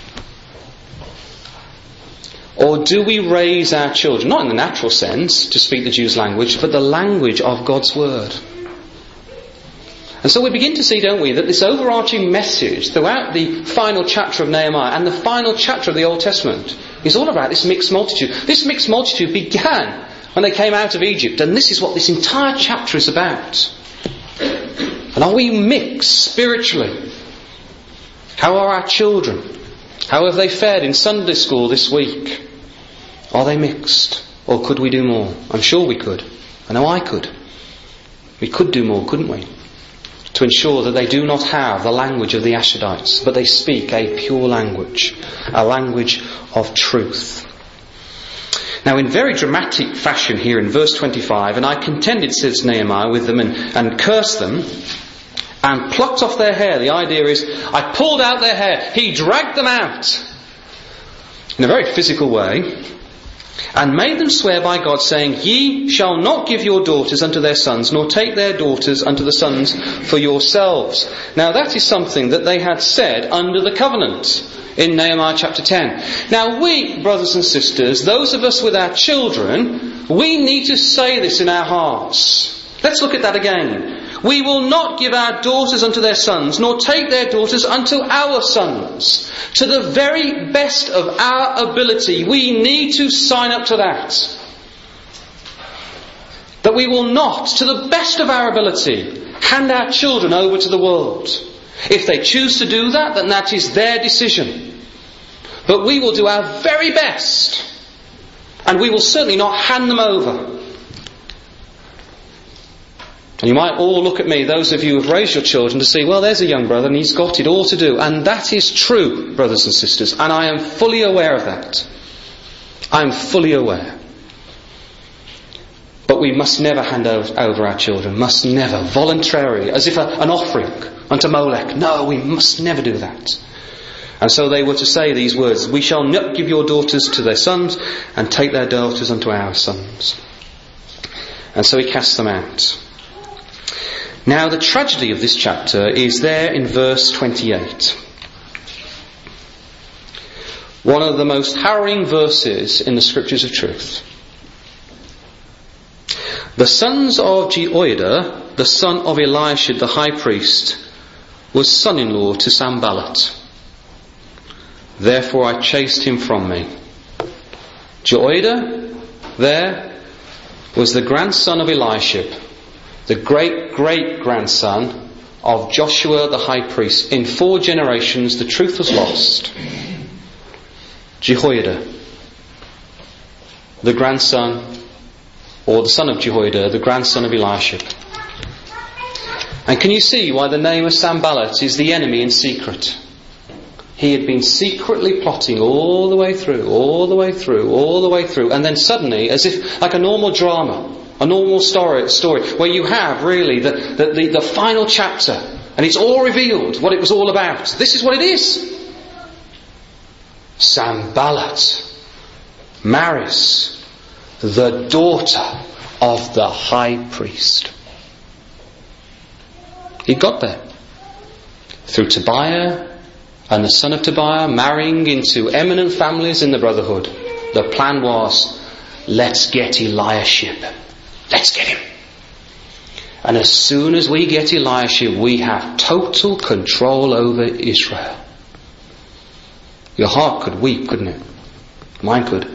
Or do we raise our children, not in the natural sense, to speak the Jews' language, but the language of God's Word? And so we begin to see, don't we, that this overarching message throughout the final chapter of Nehemiah and the final chapter of the Old Testament is all about this mixed multitude. This mixed multitude began when they came out of Egypt, and this is what this entire chapter is about. And are we mixed spiritually? How are our children? How have they fared in Sunday school this week? Are they mixed? Or could we do more? I'm sure we could. I know I could. We could do more, couldn't we? To ensure that they do not have the language of the Ashdodites, but they speak a pure language, a language of truth. Now, in very dramatic fashion here in verse twenty-five, and I contended, says Nehemiah, with them and, and cursed them, and plucked off their hair. The idea is, I pulled out their hair. He dragged them out in a very physical way, and made them swear by God, saying, Ye shall not give your daughters unto their sons, nor take their daughters unto the sons for yourselves. Now that is something that they had said under the covenant in Nehemiah chapter ten. Now we, brothers and sisters, those of us with our children, we need to say this in our hearts. Let's look at that again. We will not give our daughters unto their sons, nor take their daughters unto our sons. To the very best of our ability, we need to sign up to that. That we will not, to the best of our ability, hand our children over to the world. If they choose to do that, then that is their decision. But we will do our very best, and we will certainly not hand them over. And you might all look at me, those of you who have raised your children, to see, well, there's a young brother and he's got it all to do. And that is true, brothers and sisters. And I am fully aware of that. I am fully aware. But we must never hand over our children. Must never, voluntarily, as if a, an offering unto Molech. No, we must never do that. And so they were to say these words, We shall not give your daughters to their sons, and take their daughters unto our sons. And so he cast them out. Now the tragedy of this chapter is there in verse twenty-eight. One of the most harrowing verses in the Scriptures of truth. The sons of Jehoiada, the son of Eliashib the high priest, was son-in-law to Sanballat. Therefore I chased him from me. Jehoiada, there, was the grandson of Eliashib, the great-great-grandson of Joshua the high priest. In four generations the truth was lost. Jehoiada, the grandson, or the son of Jehoiada, the grandson of Eliashib. And can you see why the name of Sanballat is the enemy in secret? He had been secretly plotting all the way through, all the way through, all the way through, and then suddenly, as if like a normal drama, a normal story, story where you have really the, the, the, the final chapter, and it's all revealed what it was all about. This is what it is. Sanballat marries the daughter of the high priest. He got there through Tobiah and the son of Tobiah marrying into eminent families in the brotherhood. The plan was let's get Eliashib. Let's get him. And as soon as we get Eliashib, we have total control over Israel. Your heart could weep, couldn't it? Mine could.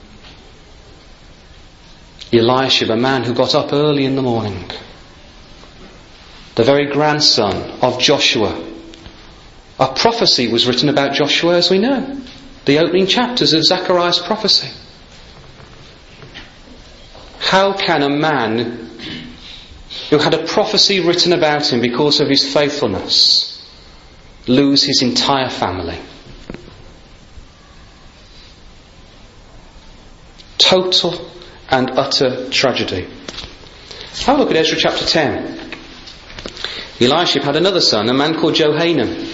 Eliashib, a man who got up early in the morning. The very grandson of Joshua. A prophecy was written about Joshua, as we know. The opening chapters of Zechariah's prophecy. How can a man who had a prophecy written about him because of his faithfulness lose his entire family? Total and utter tragedy. Have a look at Ezra chapter ten. Eliashib had another son, a man called Johanan.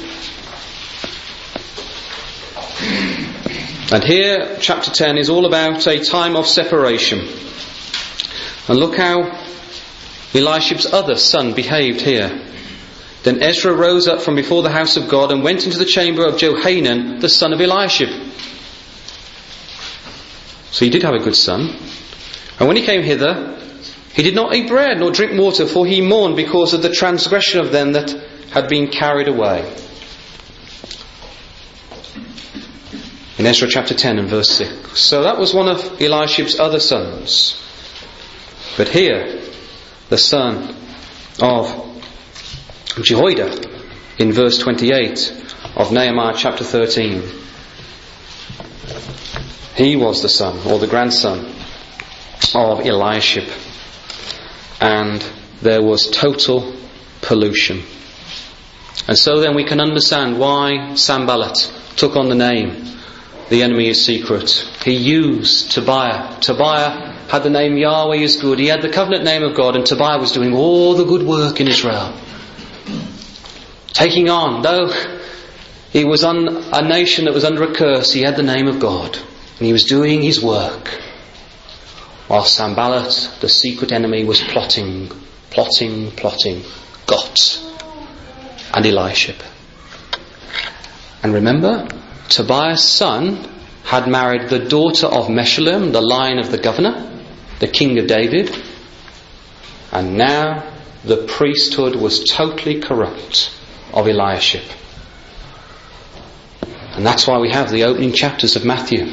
And here, chapter ten is all about a time of separation. And look how Eliashib's other son behaved here. Then Ezra rose up from before the house of God and went into the chamber of Johanan, the son of Eliashib. So he did have a good son. And when he came hither, he did not eat bread nor drink water, for he mourned because of the transgression of them that had been carried away. In Ezra chapter ten and verse six. So that was one of Eliashib's other sons. But here, the son of Jehoiada, in verse twenty-eight of Nehemiah chapter thirteen. He was the son, or the grandson, of Eliashib. And there was total pollution. And so then we can understand why Sanballat took on the name, the enemy is secret. He used Tobiah. Tobiah had the name Yahweh is good. He had the covenant name of God, and Tobiah was doing all the good work in Israel. Taking on, though he was on a nation that was under a curse, he had the name of God. And he was doing his work. While Sanballat, the secret enemy, was plotting, plotting, plotting. Got. And Eliashib. And remember, Tobiah's son had married the daughter of Meshullam, the line of the governor, the king of David. And now the priesthood was totally corrupt of Eliashib. And that's why we have the opening chapters of Matthew.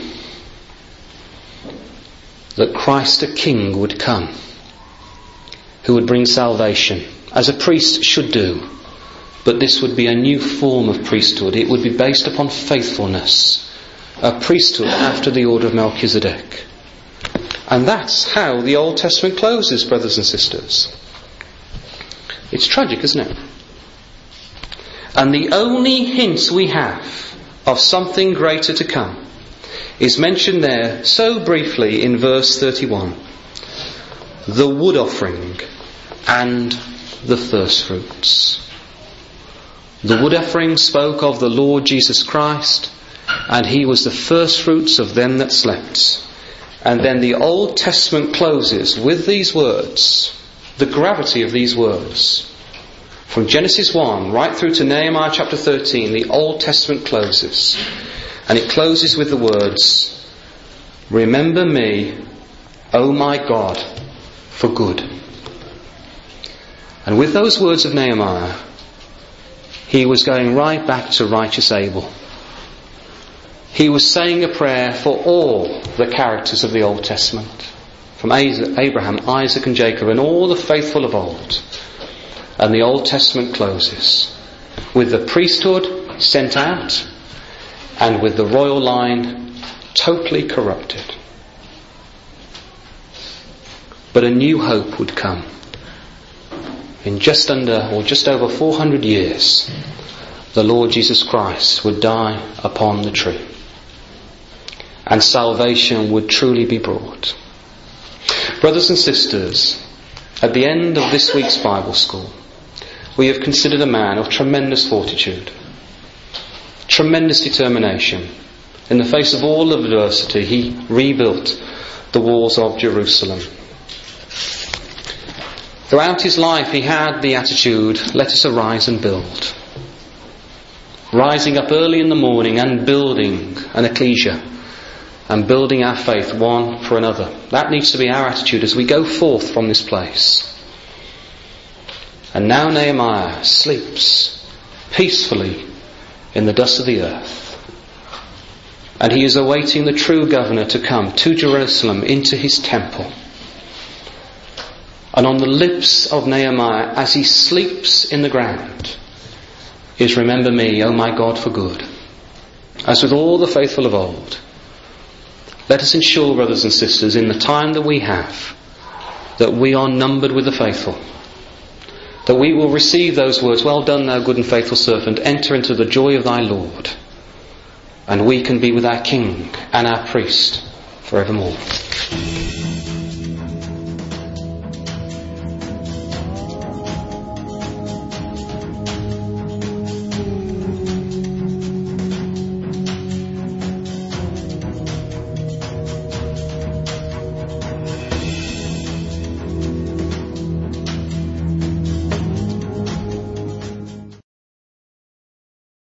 That Christ a king would come, who would bring salvation, as a priest should do. But this would be a new form of priesthood. It would be based upon faithfulness. A priesthood after the order of Melchizedek. And that's how the Old Testament closes, brothers and sisters. It's tragic, isn't it? And the only hint we have of something greater to come is mentioned there so briefly in verse thirty-one. The wood offering and the first fruits. The wood offering spoke of the Lord Jesus Christ, and he was the first fruits of them that slept. And then the Old Testament closes with these words, the gravity of these words. From Genesis one right through to Nehemiah chapter thirteen, the Old Testament closes. And it closes with the words, remember me, O my God, for good. And with those words of Nehemiah, he was going right back to righteous Abel. He was saying a prayer for all the characters of the Old Testament. From Abraham, Isaac and Jacob and all the faithful of old. And the Old Testament closes with the priesthood sent out and with the royal line totally corrupted. But a new hope would come. In just under or just over four hundred years, the Lord Jesus Christ would die upon the tree. And salvation would truly be brought. Brothers and sisters, at the end of this week's Bible school, we have considered a man of tremendous fortitude, tremendous determination. In the face of all adversity, he rebuilt the walls of Jerusalem. Throughout his life he had the attitude, let us arise and build. Rising up early in the morning and building an ecclesia, and building our faith one for another. That needs to be our attitude as we go forth from this place. And now Nehemiah sleeps peacefully in the dust of the earth. And he is awaiting the true governor to come to Jerusalem into his temple. And on the lips of Nehemiah, as he sleeps in the ground, is remember me, O my God, for good. As with all the faithful of old, let us ensure, brothers and sisters, in the time that we have, that we are numbered with the faithful. That we will receive those words, well done, thou good and faithful servant, enter into the joy of thy Lord. And we can be with our King and our priest forevermore.